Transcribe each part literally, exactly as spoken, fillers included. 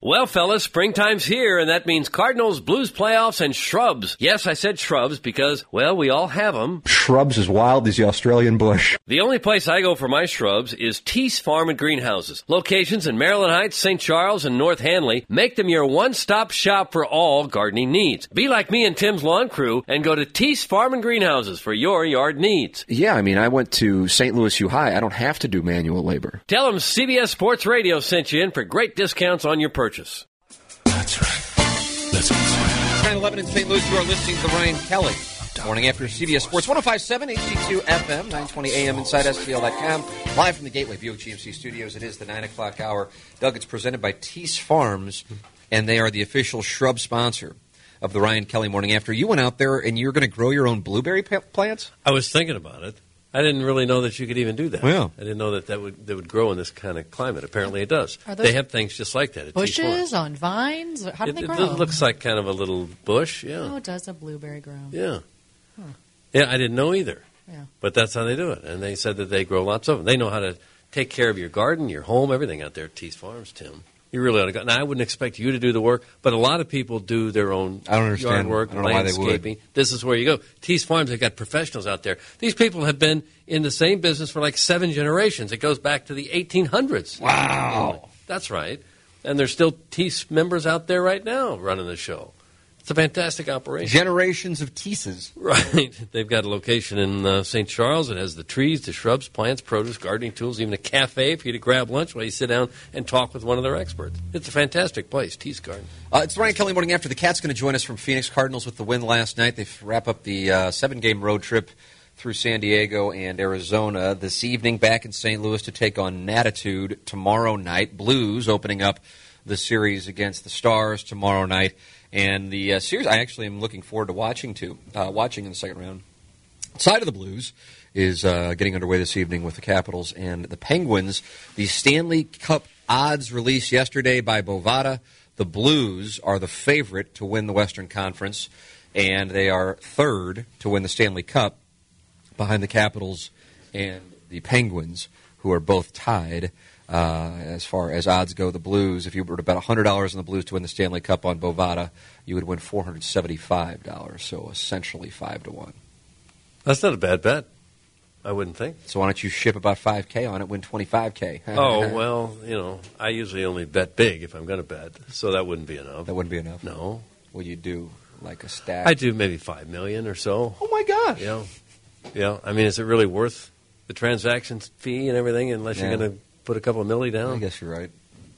Well, fellas, springtime's here, and that means Cardinals, Blues playoffs, and shrubs. Yes, I said shrubs because, well, we all have them. Shrubs as wild as the Australian bush. The only place I go for my shrubs is Teese Farm and Greenhouses. Locations in Maryland Heights, Saint Charles, and North Hanley make them your one-stop shop for all gardening needs. Be like me and Tim's lawn crew and go to Teese Farm and Greenhouses for your yard needs. Yeah, I mean, I went to Saint Louis U High. I don't have to do manual labor. Tell them C B S Sports Radio sent you in for great discounts on your purchase. That's right. That's right. nine eleven in Saint Louis, you are listening to the Ryan Kelly. Morning after C B S Sports, one oh five point seven H D two F M, nine twenty A M inside S T L dot com. Live from the Gateway Buick G M C studios. It is the nine o'clock hour. Doug, it's presented by Teese Farms, and they are the official shrub sponsor of the Ryan Kelly Morning After. You went out there, and you're going to grow your own blueberry p- plants? I was thinking about it. I didn't really know that you could even do that. Yeah. I didn't know that that would, that would grow in this kind of climate. Apparently it does. Are those they have things just like that at Teese Farm. bushes on vines? How do It, they it grow? looks like kind of a little bush, yeah. How does a blueberry grow? Yeah. Huh. Yeah, I didn't know either. Yeah. But that's how they do it. And they said that they grow lots of them. They know how to take care of your garden, your home, everything out there at Teese Farms, Tim. You really ought to go. Now, I wouldn't expect you to do the work, but a lot of people do their own I don't understand. yard work, I don't know why they would. landscaping. This is where you go. Teese Farms, they've got professionals out there. These people have been in the same business for like seven generations. It goes back to the eighteen hundreds. Wow. That's right. And there's still Teese members out there right now running the show. It's a fantastic operation. Generations of Teeses. Right. They've got a location in uh, Saint Charles. It has the trees, the shrubs, plants, produce, gardening tools, even a cafe for you to grab lunch while you sit down and talk with one of their experts. It's a fantastic place, Teese Garden. Uh, it's the Ryan Kelly Morning After. The Cat's going to join us from Phoenix. Cardinals with the win last night. They wrap up the uh, seven-game road trip through San Diego and Arizona this evening, back in Saint Louis to take on Natitude tomorrow night. Blues opening up the series against the Stars tomorrow night. And the uh, series I actually am looking forward to watching to uh, watching in the second round. Side of the Blues is uh, getting underway this evening with the Capitals and the Penguins. The Stanley Cup odds released yesterday by Bovada. The Blues are the favorite to win the Western Conference, and they are third to win the Stanley Cup behind the Capitals and the Penguins, who are both tied. Uh, as far as odds go, the Blues, if you were to bet one hundred dollars on the Blues to win the Stanley Cup on Bovada, you would win four hundred seventy-five dollars, so essentially five to one. That's not a bad bet, I wouldn't think. So why don't you ship about five K on it, win twenty-five K? Oh, well, you know, I usually only bet big if I'm going to bet, so that wouldn't be enough. That wouldn't be enough? No. Would you do like a stack? I do maybe five million dollars or so. Oh, my gosh. Yeah. Yeah. I mean, is it really worth the transaction fee and everything unless Yeah. you're going to put a couple of milli down? I guess you're right.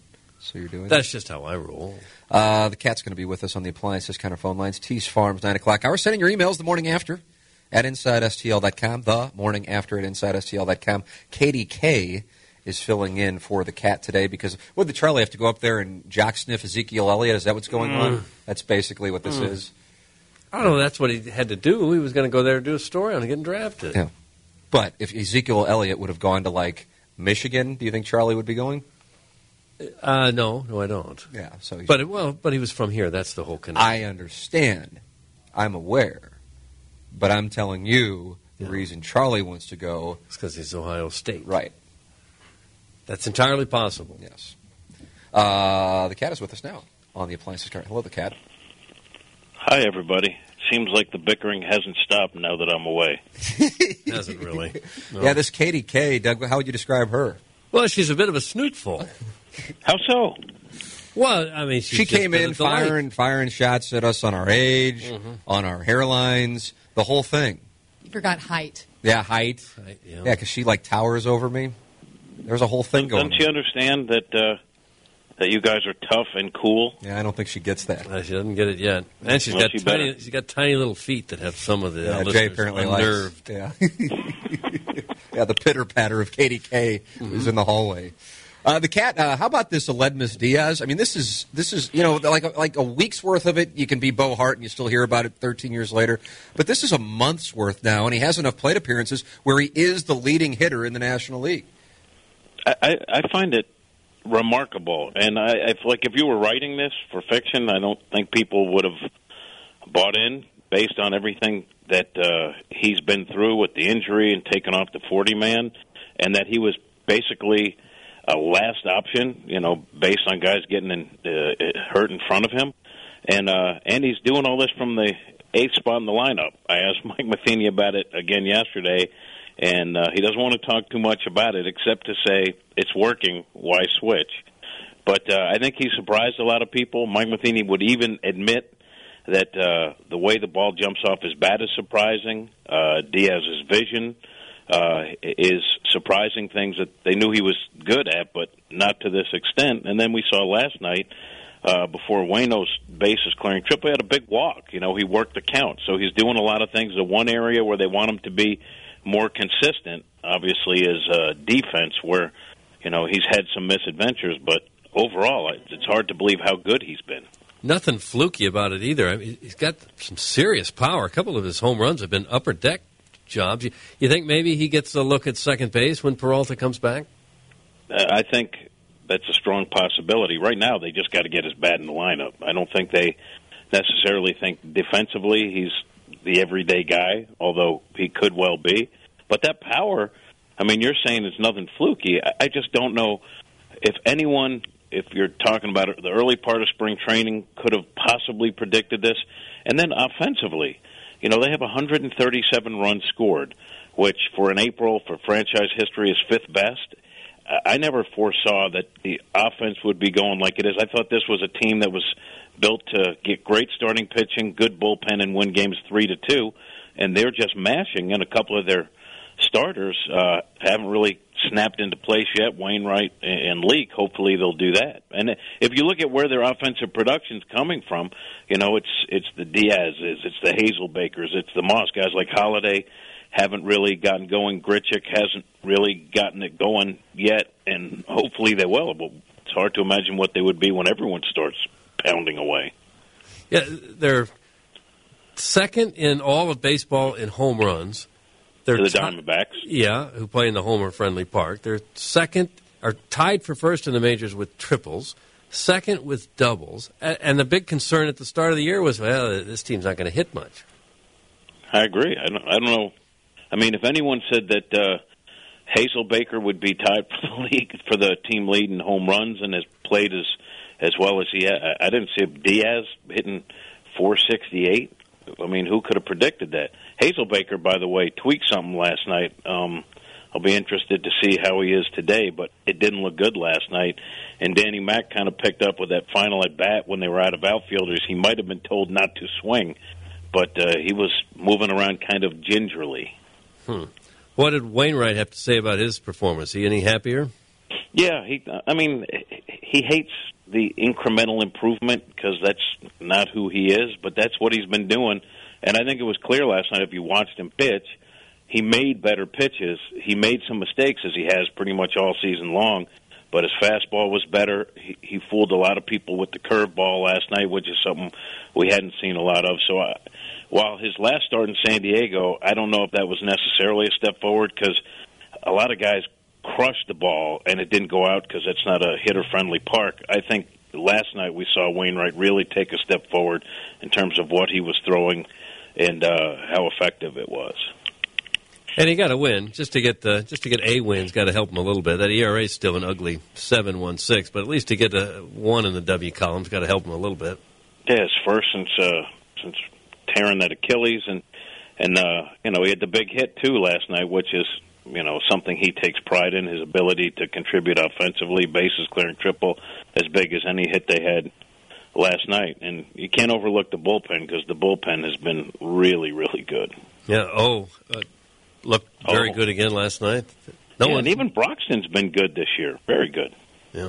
So you're doing That's just how I roll. Uh, the Cat's going to be with us on the Appliance Discounter phone lines. Teese Farms, nine o'clock hour. Sending your emails the morning after at inside S T L dot com. The morning after at inside S T L dot com. Katie K is filling in for the Cat today because would the Charlie have to go up there and jock sniff Ezekiel Elliott? Is that what's going Mm. on? That's basically what this Mm. is. I don't know. That's what he had to do. He was going to go there and do a story on it, getting drafted. Yeah. But if Ezekiel Elliott would have gone to, like, Michigan, do you think Charlie would be going? Uh, no, no, I don't. Yeah. So, he's, But it, well, but he was from here. That's the whole connection. I understand. I'm aware. But I'm telling you the Yeah. reason Charlie wants to go. It's because he's Ohio State. Right. That's entirely possible. Yes. Uh, the Cat is with us now on the Appliances Cart. Hello, the Cat. Hi, everybody. Seems like the bickering hasn't stopped now that I'm away. Hasn't really. No. Yeah, this Katie K, Doug, how would you describe her? Well, she's a bit of a snootful. How so? Well, I mean, she's She just came been in a delight. firing, firing shots at us on our age, Mm-hmm. on our hairlines, the whole thing. You forgot height. Yeah, height. Right, yeah. Yeah, because she, like, towers over me. There's a whole thing going Doesn't on. she understand that uh, that you guys are tough and cool? Yeah, I don't think she gets that. Uh, she doesn't get it yet, and she's Well, got she tiny. better. She's got tiny little feet that have some of the Yeah, uh, Jay listeners apparently unnerved. likes. Yeah, yeah. The pitter patter of Katie K Mm-hmm. is in the hallway. Uh, the Cat. Uh, how about this Aledmus Diaz? I mean, this is this is you know like a, like a week's worth of it. You can be Bo Hart and you still hear about it thirteen years later. But this is a month's worth now, and he has enough plate appearances where he is the leading hitter in the National League. I, I, I find it remarkable, and I, I feel like if you were writing this for fiction, I don't think people would have bought in based on everything that uh, he's been through with the injury and taken off the forty man, and that he was basically a last option, you know, based on guys getting in, uh, hurt in front of him. And uh, and he's doing all this from the eighth spot in the lineup. I asked Mike Matheny about it again yesterday, and uh, he doesn't want to talk too much about it except to say it's working, why switch? But uh, I think he surprised a lot of people. Mike Matheny would even admit that uh, the way the ball jumps off his bat is surprising. Uh, Diaz's vision uh, is surprising, things that they knew he was good at, but not to this extent. And then we saw last night, uh, before Waino's bases clearing triple, he had a big walk. You know, he worked the count. So he's doing a lot of things. The one area where they want him to be more consistent, obviously, is uh, defense, where, you know, he's had some misadventures, but overall, it's hard to believe how good he's been. Nothing fluky about it either. I mean, he's got some serious power. A couple of his home runs have been upper deck jobs. You, you think maybe he gets a look at second base when Peralta comes back? Uh, I think that's a strong possibility. Right now, they just got to get his bat in the lineup. I don't think they necessarily think defensively he's the everyday guy, although he could well be. But that power, I mean, you're saying it's nothing fluky. I, I just don't know if anyone, if you're talking about it, the early part of spring training, could have possibly predicted this. And then offensively, you know, they have one hundred thirty-seven runs scored, which for an April for franchise history is fifth best. I never foresaw that the offense would be going like it is. I thought this was a team that was built to get great starting pitching, good bullpen, and win games three to two, and they're just mashing. And a couple of their starters uh, haven't really snapped into place yet. Wainwright and Leake, hopefully they'll do that. And if you look at where their offensive production's coming from, you know, it's it's the Diaz's, it's the Hazelbakers, it's the Moss guys like Holiday haven't really gotten going. Grichuk hasn't really gotten it going yet, and hopefully they will. But it's hard to imagine what they would be when everyone starts pounding away. Yeah, they're second in all of baseball in home runs. They're To the ti- Diamondbacks. Yeah, who play in the homer-friendly park. They're second, are tied for first in the majors with triples, second with doubles. A- And the big concern at the start of the year was, well, this team's not going to hit much. I agree. I don't, I don't know. I mean, if anyone said that uh, Hazelbaker would be tied for the league for the team lead in home runs and has played as as well as he had, I, I didn't see Diaz hitting four sixty-eight. I mean, who could have predicted that? Hazelbaker, by the way, tweaked something last night. Um, I'll be interested to see how he is today, but it didn't look good last night. And Danny Mack kind of picked up with that final at bat when they were out of outfielders. He might have been told not to swing, but uh, he was moving around kind of gingerly. Hmm. What did Wainwright have to say about his performance? He any happier? Yeah, he. I mean, he hates the incremental improvement because that's not who he is, but that's what he's been doing. And I think it was clear last night if you watched him pitch, he made better pitches. He made some mistakes, as he has pretty much all season long, but his fastball was better. He, he fooled a lot of people with the curveball last night, which is something we hadn't seen a lot of. So I, while his last start in San Diego, I don't know if that was necessarily a step forward because a lot of guys crushed the ball and it didn't go out because it's not a hitter-friendly park. I think last night we saw Wainwright really take a step forward in terms of what he was throwing and uh, how effective it was. And he got to win just to get the just to get a win's got to help him a little bit. That E R A is still an ugly seven one six, but at least to get a one in the W column's got to help him a little bit. Yeah, it's first since uh, since tearing that Achilles, and and uh, you know he had the big hit too last night, which is you know something he takes pride in, his ability to contribute offensively, bases clearing triple, as big as any hit they had last night. And you can't overlook the bullpen because the bullpen has been really, really good. Yeah. Oh, uh, looked very Oh. good again last night. No yeah, one and even Broxton's been good this year. Very good. Yeah.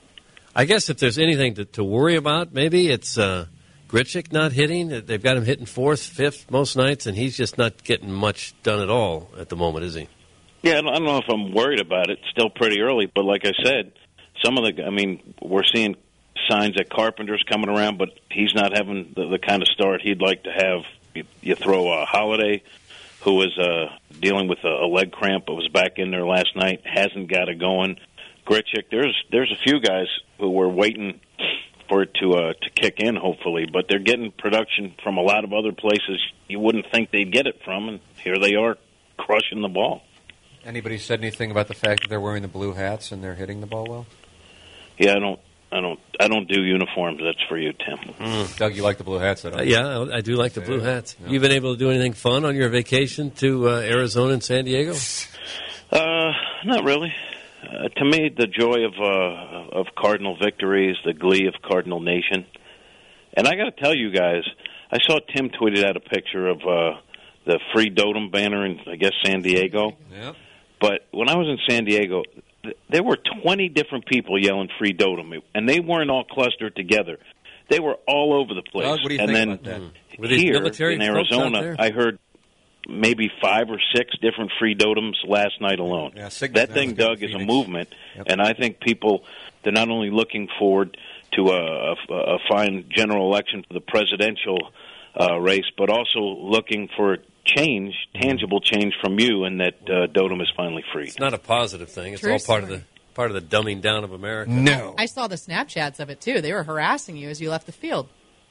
I guess if there's anything to, to worry about, maybe it's uh, Grichuk not hitting. They've got him hitting fourth, fifth most nights, and he's just not getting much done at all at the moment, is he? Yeah, I don't, I don't know if I'm worried about it. It's still pretty early, but like I said, some of the, I mean, we're seeing signs that Carpenter's coming around, but he's not having the, the kind of start he'd like to have. You, you throw a Holiday, who was uh, dealing with a, a leg cramp, but was back in there last night, hasn't got it going. Grichuk, there's there's a few guys who were waiting for it to uh, to kick in, hopefully, but they're getting production from a lot of other places you wouldn't think they'd get it from, and here they are crushing the ball. Anybody said anything about the fact that they're wearing the blue hats and they're hitting the ball well? Yeah, I don't, I don't, I don't do uniforms. That's for you, Tim. Mm. Doug, you like the blue hats? I don't Uh, yeah, I do like the blue hats. You been able to do anything fun on your vacation to uh, Arizona and San Diego? Uh, not really. Uh, to me, the joy of uh, of Cardinal victories, the glee of Cardinal Nation. And I got to tell you guys, I saw Tim tweeted out a picture of uh, the Free Dotem banner in, I guess, San Diego. Yep. But when I was in San Diego, th- there were twenty different people yelling Free Dotem, and they weren't all clustered together. They were all over the place. Doug, what do you and think then about that? Mm. Were these here military in folks out Arizona, there? I heard maybe five or six different Free Dotems last night alone. Yeah, Signet that now thing, is good Doug, for is a Phoenix. movement, Yep. and I think people, they're not only looking forward to a, a, a fine general election for the presidential uh, race, but also looking for change, tangible change from you, and that uh, Dotem is finally free. It's not a positive thing. It's True all part of story. the part of the dumbing down of America. No. I saw the Snapchats of it, too. They were harassing you as you left the field.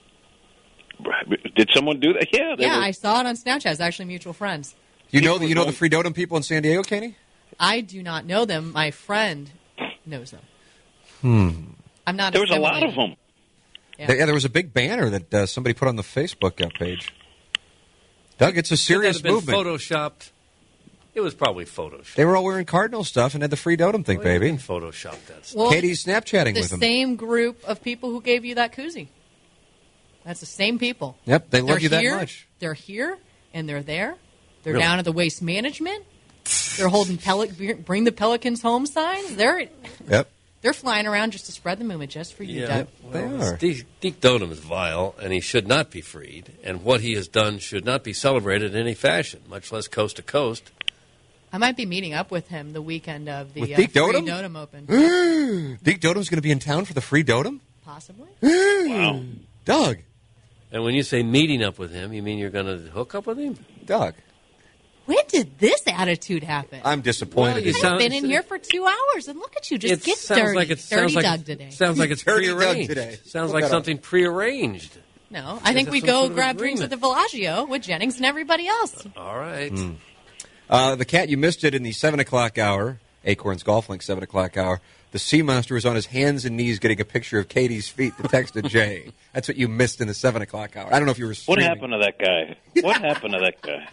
Did someone do that? Yeah, they Yeah, were, I saw it on Snapchat. It's actually mutual friends. You know, the, People you know the don't- Free Dotem people in San Diego, Katie? I do not know them. My friend knows them. Hmm. I'm not there was a lot assimilated. of them. Yeah. There, yeah, there was a big banner that uh, somebody put on the Facebook uh, page. Doug, it's a Could that serious have been movement. photoshopped? It was probably photoshopped. They were all wearing Cardinal stuff and had the Free Dotem thing, Well, you baby. can Photoshop that stuff. Well, Katie's Snapchatting the with them. same group of people who gave you that koozie. That's the same people. Yep, they love They're you that here, much. They're here, and they're there. They're Really? down at the Waste Management. They're holding Pel- bring the Pelicans home signs. They're Yep. they're flying around just to spread the movement just for you, Yeah, Doug. They well, are. Deke, Deke Dotem is vile, and he should not be freed. And what he has done should not be celebrated in any fashion, much less coast to coast. I might be meeting up with him the weekend of the With uh, Deke Free Dotem? Dotem Open. Deke Dotem's going to be in town for the Free Dotem? Possibly. Wow. Doug. And when you say meeting up with him, you mean you're going to hook up with him? Doug. When did this attitude happen? I'm disappointed. Well, you in I've sound- been in here for two hours, and look at you, just It get sounds dirty. like it dirty sounds like Doug it- today. Sounds like it's Dirty Doug prearranged. today. Sounds Look like that up. something prearranged. No, I think Is we there some go sort of grab drinks at the Bellagio with Jennings and everybody else. All right. Uh, the cat, you missed it in the seven o'clock hour, Acorns Golf Link seven o'clock hour. The Sea Monster was on his hands and knees getting a picture of Katie's feet to text to Jay. That's what you missed in the seven o'clock hour. I don't know if you were What streaming. happened to that guy? What happened to that guy?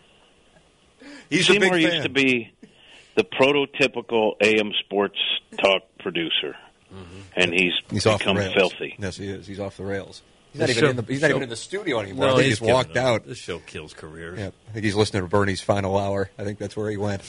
He's a big Seymour fan. used to be the prototypical A M sports talk producer, and he's, He's off the become rails. filthy. Yes, he is. He's off the rails. He's The not, even show- in, the, he's not show- even in the studio anymore. I No, think he's he just walked given up. out. This show kills careers. Yeah, I think he's listening to Bernie's final hour. I think that's where he went.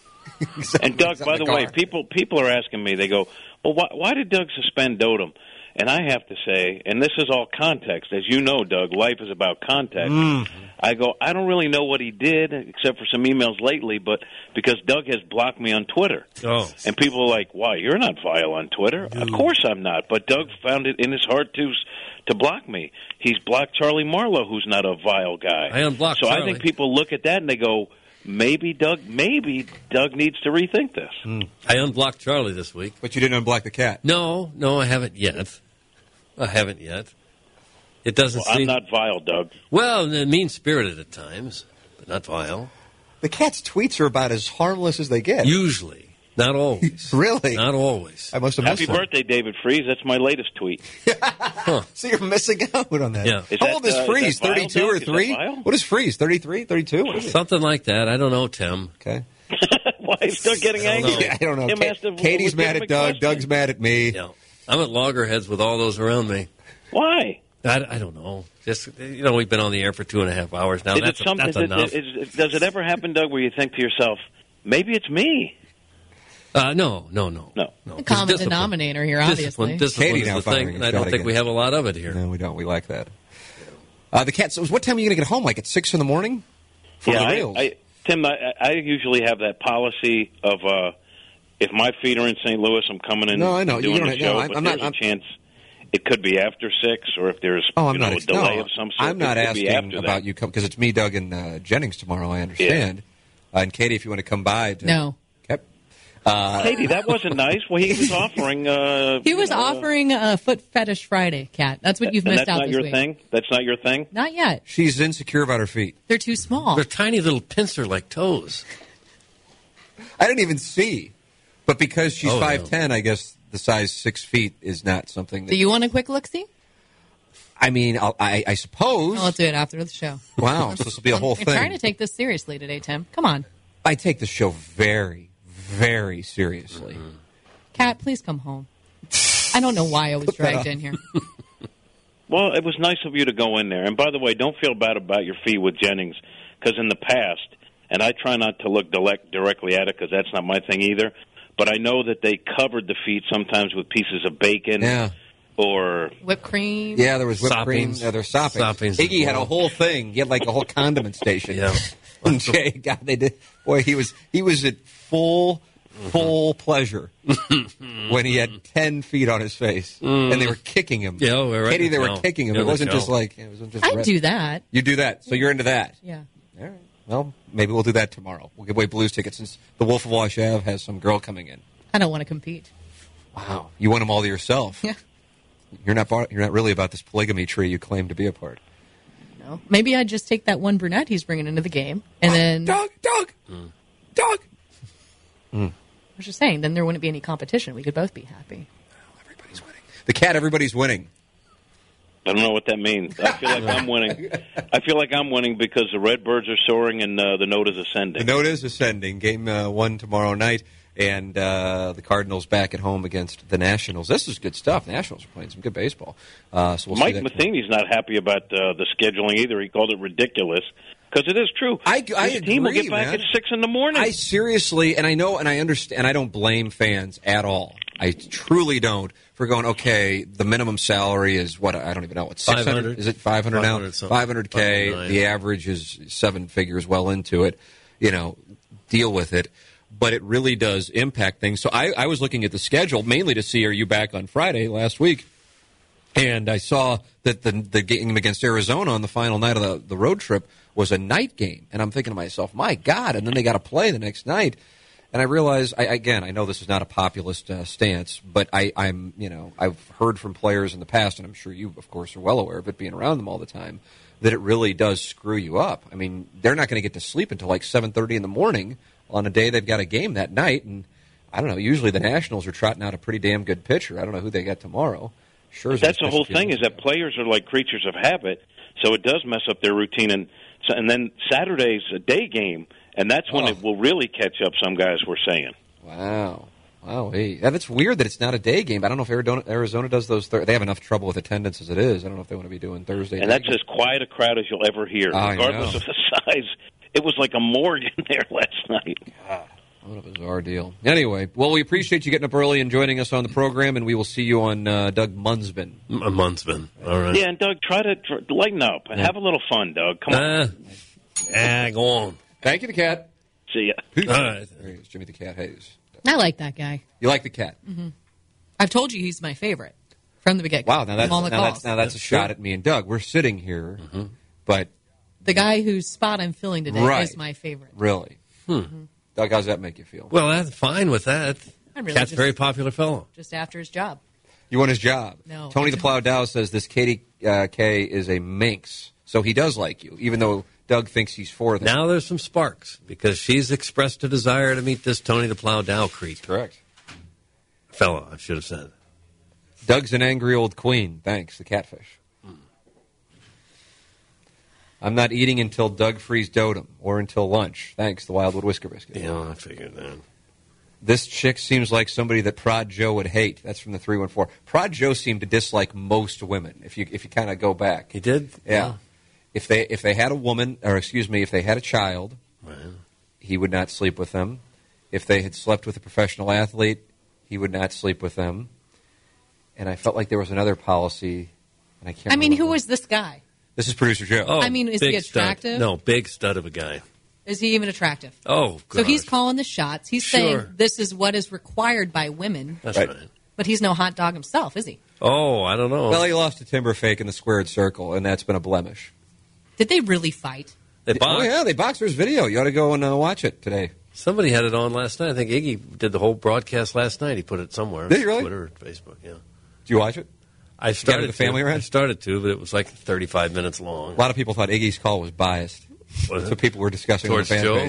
And Doug, He's out by in the the way, car. people people are asking me. They go, "Well, why, why did Doug suspend Dotem?" And I have to say, and this is all context, as you know, Doug. Life is about context. I go, I don't really know what he did, except for some emails lately, but because Doug has blocked me on Twitter. Oh. And people are like, "Why? You're not vile on Twitter." Of course I'm not. But Doug found it in his heart to to block me. He's blocked Charlie Marlowe, who's not a vile guy. I unblocked So I Charlie. think people look at that and they go, maybe Doug, maybe Doug needs to rethink this. I unblocked Charlie this week. But you didn't unblock the cat. No, no, I haven't yet. I haven't yet. It doesn't Well, I'm seem... not vile, Doug. Well, mean-spirited at times, but not vile. The cat's tweets are about as harmless as they get. Usually. Not always. Really? Not always. I must have Happy missed one. birthday, David Freeze. That's my latest tweet. So you're missing out on that. Yeah. Is How that, old is uh, is Freeze? that vile, thirty-two Doug? or Is that three? vile? What is Freeze? thirty-three? thirty-two? What is it? Something like that. I don't know, Tim. Okay. Why is Doug getting I don't angry? know. I don't know. Tim Ka- asked a Katie's mad at legitimate Doug. question. Doug's mad at me. Yeah. I'm at loggerheads with all those around me. Why? I, I don't know. Just, you know, we've been on the air for two and a half hours now. Is That's, it something? that's is it- enough. is- does it ever happen, Doug, where you think to yourself, maybe it's me? Uh, no, no, no. No. no. The common Discipline- denominator here, Discipline, obviously. discipline Katie is now the firing thing, and his I don't shot think we again. have a lot of it here. No, we don't. We like that. Uh, the cat. So, what time are you going to get home? Like at six in the morning? From yeah, the I, rails. I, Tim, I, I usually have that policy of uh, if my feet are in Saint Louis, I'm coming in No, I know. and You doing don't- the no, show, I'm- but I'm not- there's I'm- a chance it could be after six, or if there's oh, I'm you know, not. a delay no, of some sort. I'm not it could be asking after about that. you because it's me, Doug, and uh, Jennings tomorrow. I understand. Uh, and Katie, if you want to come by. To, No. Yep. Uh, Katie, that wasn't nice. Well, he was offering. Uh, He was you know, uh, offering a foot fetish Friday, Cat. That's what you've and missed that's out not this your week. thing. That's not your thing. Not yet. she's insecure about her feet. They're too small. They're tiny little pincer-like toes. I didn't even see. But because she's Oh, five ten, I guess the size six feet is not something that... Do you want a quick look-see? I mean, I'll, I, I suppose. Oh, let's do it after the show. Wow, so this will be a whole I'm thing. trying to take this seriously today, Tim. Come on. I take the show very, very seriously. Mm-hmm. Kat, please come home. I don't know why I was dragged in here. Well, it was nice of you to go in there. And by the way, don't feel bad about your fee with Jennings, because in the past, and I try not to look direct, directly at it because that's not my thing either, but I know that they covered the feet sometimes with pieces of bacon Yeah. or... Whipped cream. Yeah, there was whipped cream. Soppings. Yeah, there's soppings. Soppings Iggy as had a well. whole thing. He had like a whole condiment station. Yeah. And Jay, God, they did. Boy, he was he was at full full pleasure when he had ten feet on his face, and they were kicking him. Yeah, oh, right. Katie, they were No. kicking him. Yeah, it wasn't no. just like it wasn't just. I rest. do that. You do that, so you're into that. Yeah. All right. Well, maybe we'll do that tomorrow. We'll give away Blues tickets since the Wolf of Wash Ave has some girl coming in. I don't want to compete. Wow, you want them all to yourself. Yeah. You're not. You're not really about this polygamy tree you claim to be a part. No. Maybe I'd just take that one brunette he's bringing into the game, and then Doug, Doug, Doug. I was just saying, then there wouldn't be any competition. We could both be happy. Everybody's winning. The cat. Everybody's winning. I don't know what that means. I feel like I'm winning. I feel like I'm winning because the Redbirds are soaring and uh, the note is ascending. The note is ascending. Game uh, one tomorrow night, and uh, the Cardinals back at home against the Nationals. This is good stuff. Nationals are playing some good baseball. Uh, so we'll Mike see that Matheny's not happy about uh, the scheduling either. He called it ridiculous because it is true. I- I His team will agree, get back man. at six in the morning. I seriously, and I know, and I understand, and I don't blame fans at all. I truly don't for going. Okay, the minimum salary is what I don't even know what six hundred five hundred. is it five hundred now five hundred something. five hundred k. five hundred nine. The average is seven figures, well into it. You know, deal with it. But it really does impact things. So I, I was looking at the schedule mainly to see are you back on Friday last week, and I saw that the the game against Arizona on the final night of the, the road trip was a night game, and I'm thinking to myself, my God! And then they got to play the next night, and I realized, I, again, I know this is not a populist uh, stance, but I, I'm, you know, I've heard from players in the past, and I'm sure you, of course, are well aware of it, being around them all the time, that it really does screw you up. I mean, they're not going to get to sleep until like seven thirty in the morning on a day they've got a game that night, and I don't know. Usually the Nationals are trotting out a pretty damn good pitcher. I don't know who they got tomorrow. Sure, That's the whole thing is that players are like creatures of habit, so it does mess up their routine. And so, and then Saturday's a day game, and that's when Oh. it will really catch up. Some guys were saying. Wow. Wow, hey. Yeah, that's weird that it's not a day game. I don't know if Arizona, Arizona does those. Thir- they have enough trouble with attendance as it is. I don't know if they want to be doing Thursday. And day that's games. as quiet a crowd as you'll ever hear, I regardless know. of the size. It was like a morgue in there last night. What a bizarre deal. Anyway, well, we appreciate you getting up early and joining us on the program, and we will see you on uh, Doug Munsbin. A month's been. All right. Yeah, and Doug, try to tr- lighten up and have a little fun, Doug. Come on. Ah, ah, go on. Thank you, the cat. See ya. All right. There he is, Jimmy the Cat Hayes. I like that guy. You like the cat? I've told you he's my favorite from the beginning. Wow, now that's, From all the now, calls. that's, now that's a shot at me and Doug. We're sitting here, but The guy whose spot I'm filling today Right. is my favorite. really. Doug, how's that make you feel? Well, that's fine with that. I'm really Cat's a just- very popular fellow. Just after his job. You want his job? No. Tony the Plow Dow says this Katie uh, K is a minx, so he does like you, even though Doug thinks he's for them. Now there's some sparks because she's expressed a desire to meet this Tony the Plow Dow creep. Correct. Fellow, I should have said. Doug's an angry old queen. Thanks, the catfish. I'm not eating until Doug frees Dotem or until lunch. Thanks, the Wildwood Whisker Biscuit. Yeah, I figured that. This chick seems like somebody that Prod Joe would hate. That's from the three one four. Prod Joe seemed to dislike most women. If you if you kind of go back, He did? Yeah. If they if they had a woman, or excuse me, if they had a child, Right. he would not sleep with them. If they had slept with a professional athlete, he would not sleep with them. And I felt like there was another policy, and I can't. I mean, remember. who was this guy? This is producer Joe. Oh, I mean, is big he attractive? Stud. No, big stud of a guy. Is he even attractive? Oh, So he's gosh. calling the shots. He's Sure. saying this is what is required by women, That's Right. right. but he's no hot dog himself, is he? Oh, I don't know. Well, he lost to Timberfake in the squared circle, and that's been a blemish. Did they really fight? they Oh boxed. yeah, they boxed. There's video. You ought to go and uh, watch it today. Somebody had it on last night. I think Iggy did the whole broadcast last night. He put it somewhere. Did he really? Twitter or Facebook, yeah. Did you watch it? I started the family to. around? I started to, but it was like thirty-five minutes long. A lot of people thought Iggy's call was biased. Was That's it? what people were discussing Towards on the fan Joe? page.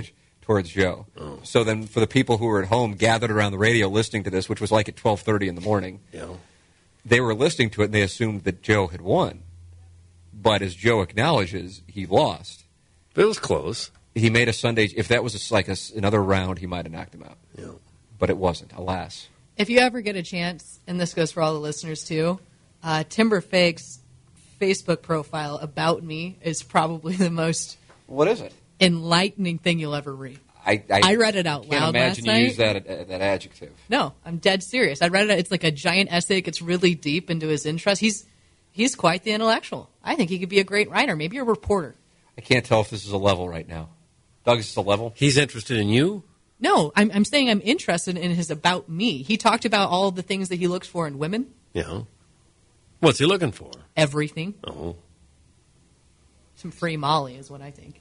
towards Joe. Oh. So then for the people who were at home gathered around the radio listening to this, which was like at twelve thirty in the morning, Yeah. they were listening to it and they assumed that Joe had won. But as Joe acknowledges, he lost. It was close. He made a Sunday. If that was a, like a, another round, he might have knocked him out. Yeah. But it wasn't, alas. If you ever get a chance, and this goes for all the listeners too, uh, Timber Fake's Facebook profile about me is probably the most What is it? enlightening thing you'll ever read. I, I, I read it out can't loud imagine last you night. use that uh, that adjective. No, I'm dead serious. I read it. It's like a giant essay. It gets really deep into his interest. He's he's quite the intellectual. I think he could be a great writer, maybe a reporter. I can't tell if this is a level right now. Doug, is this a level? He's interested in you? No, I'm, I'm saying I'm interested in his about me. He talked about all the things that he looks for in women. Yeah. What's he looking for? Everything. Oh. Some free Molly is what I think.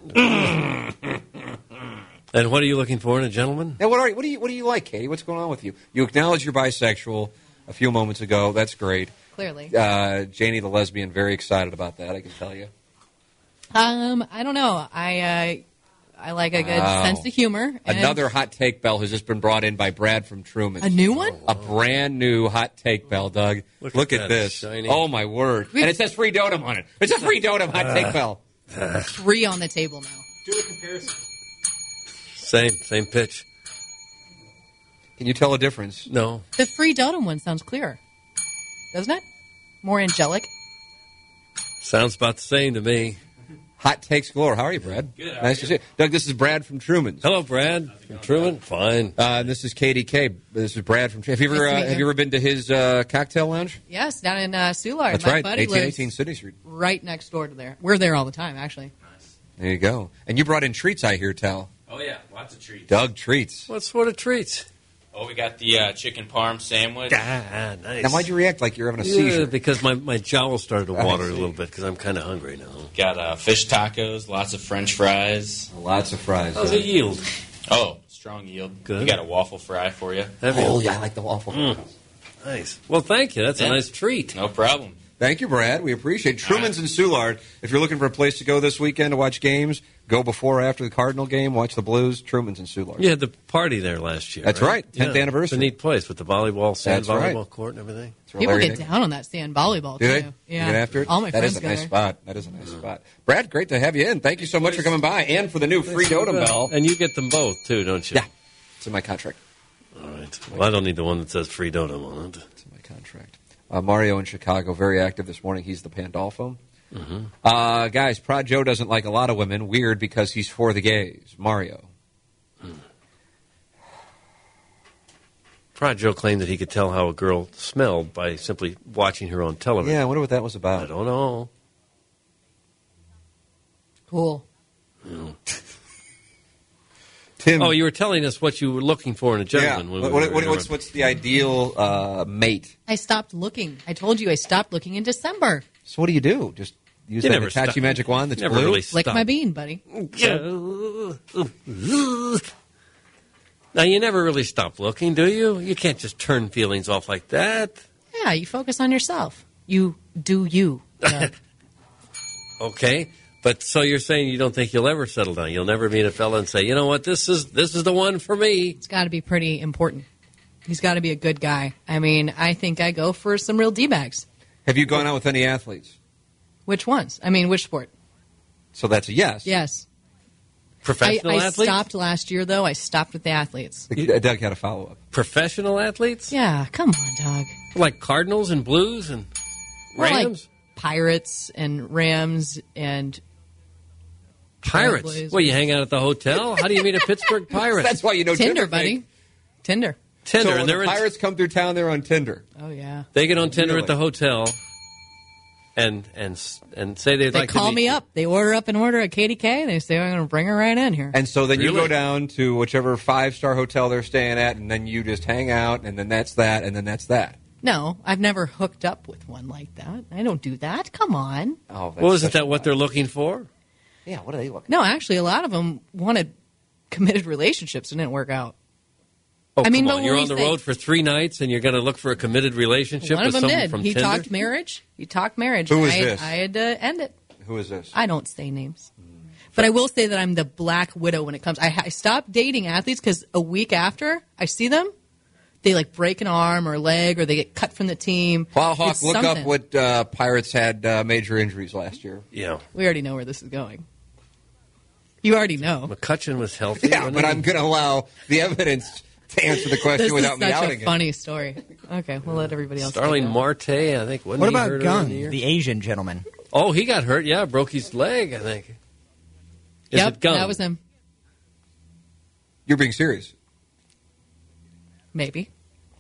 And what are you looking for in a gentleman? Now, what are you, what do you what do you like, Katie? What's going on with you? You acknowledged you're bisexual a few moments ago. That's great. Clearly. Uh, Janie the lesbian, very excited about that. I can tell you. Um, I don't know. I uh, I like a good Wow. sense of humor. and Another hot take bell has just been brought in by Brad from Truman. a new one. A brand new hot take bell, Doug. Look Look, at at, that, this. shiny. Oh, my word. And it says free dotem on it. It's a free dotem hot take bell. Three on the table now. Do a comparison. Same, same pitch. Can you tell a difference? No. The free dotem one sounds clearer, doesn't it? More angelic. Sounds about the same to me. Hot takes galore. How are you, Brad? Good, how Nice are to you? see you. Doug, this is Brad from Truman's. Hello, Brad. From Truman. Fine. Uh, and this is Katie K. This is Brad from. Have you ever Nice to uh, meet have you. you ever been to his uh, cocktail lounge? Yes, down in uh, Soulard. That's My right, buddy eighteen lives eighteen City Street. right next door to there. We're there all the time, actually. There you go. And you brought in treats, I hear. Tell Oh, yeah. Lots of treats. Doug treats. What sort of treats? Oh, we got the uh, chicken parm sandwich. Ah, nice. Now, why'd you react like you're having a Yeah, seizure? because my, my jowls started to I water a see. little bit because I'm kind of hungry now. Got uh, fish tacos, lots of French fries. Lots of fries. How's uh, it yield? Oh, strong yield. Good. We got a waffle fry for you. Have you? Oh yeah, I like the waffle. Mm. Nice. Well, thank you. That's Yeah. a nice treat. No problem. Thank you, Brad. We appreciate it. Truman's in Soulard. If you're looking for a place to go this weekend to watch games, go before or after the Cardinal game. Watch the Blues. Truman's in Soulard. You had the party there last year. That's right. tenth Yeah. anniversary. It's a neat place with the volleyball, sand That's right. volleyball court and everything. It's where People Larry get Nick- down on that sand volleyball, Do too. they? Yeah. You get after it? All my that friends is a go nice there. spot. That is a nice spot. Brad, great to have you in. Thank you so much for coming by and for the new free dotem bell. And you get them both, too, don't you? Yeah. It's in my contract. All right. Well, I don't need the one that says free dotem on it. It's in my contract. Uh, Mario in Chicago, very active this morning. He's the Pandolfo. Mm-hmm. Uh, guys, Prod Joe doesn't like a lot of women. Weird because he's for the gays. Mario. Prod Joe claimed that he could tell how a girl smelled by simply watching her on television. Yeah, I wonder what that was I about. don't know. Cool. Tim. Oh, you were telling us what you were looking for in a yeah. gentleman. when What, we what, were what, what's, what's the ideal uh, mate? I stopped looking. I told you I stopped looking in December. So what do you do? Just use You that never Hitachi stop- magic wand that's never blue? really Lick stop. my bean, buddy. Now, you never really stop looking, do you? You can't just turn feelings off like that. Yeah, you focus on yourself. You do you. Doug. Okay, but so you're saying you don't think you'll ever settle down? You'll never meet a fella and say, you know what, this is this is the one for me. It's got to be pretty important. He's got to be a good guy. I mean, I think I go for some real D-bags. Have you gone out with any athletes? Which ones? I mean, which sport? So that's a yes. Yes. I, Professional I athletes? stopped last year, though. I stopped with the athletes. Uh, Doug had a follow up. Professional athletes? Yeah, come on, dog. Like Cardinals and Blues and More like Rams? Pirates and Rams and Pirates? Trailblazers. Well, you hang out at the hotel? How do you meet a Pittsburgh Pirate? That's why you know Tinder, Tinder, buddy. Fake. Tinder. Tinder, So and when they're the in, Pirates come through town, they're on Tinder. Oh, yeah. they get on Tinder Really? at the hotel and and and say they'd They like call to meet me you. up. They order up an order at K D K. They say, I'm going to bring her right in here. And so then you Really? go down to whichever five star hotel they're staying at, and then you just hang out, and then that's that, and then that's that. No, I've never hooked up with one like that. I don't do that. Come on. Oh, that's Well, isn't such that a- what they're looking for? Yeah, what are they looking? No, actually, a lot of them wanted committed relationships and didn't work out. Oh, I mean, come but on. You're what on do the you road think? for three nights, and you're going to look for a committed relationship One of with them someone did. from He Tinder? talked marriage. He talked marriage. Who and is I, this? I had to end it. Who is this? I don't say names. But I will say that I'm the black widow when it comes. I, I stopped dating athletes because a week after I see them, they like break an arm or leg or they get cut from the team. Plowhawk, It's look something. up what uh, Pirates had uh, major injuries last year. Yeah. We already know where this is going. You already know. McCutcheon was healthy. Yeah, wasn't but he? I'm going to allow the evidence to answer the question This without is me such outing a it. funny story. Okay, we'll let everybody else. Starling take that. Marte, I think. Wasn't What he about hurt Gunn, earlier in the year? the Asian gentleman? Oh, he got hurt. Yeah, broke his leg, I think. Is Yep, it Gunn? that was him. You're being serious. Maybe.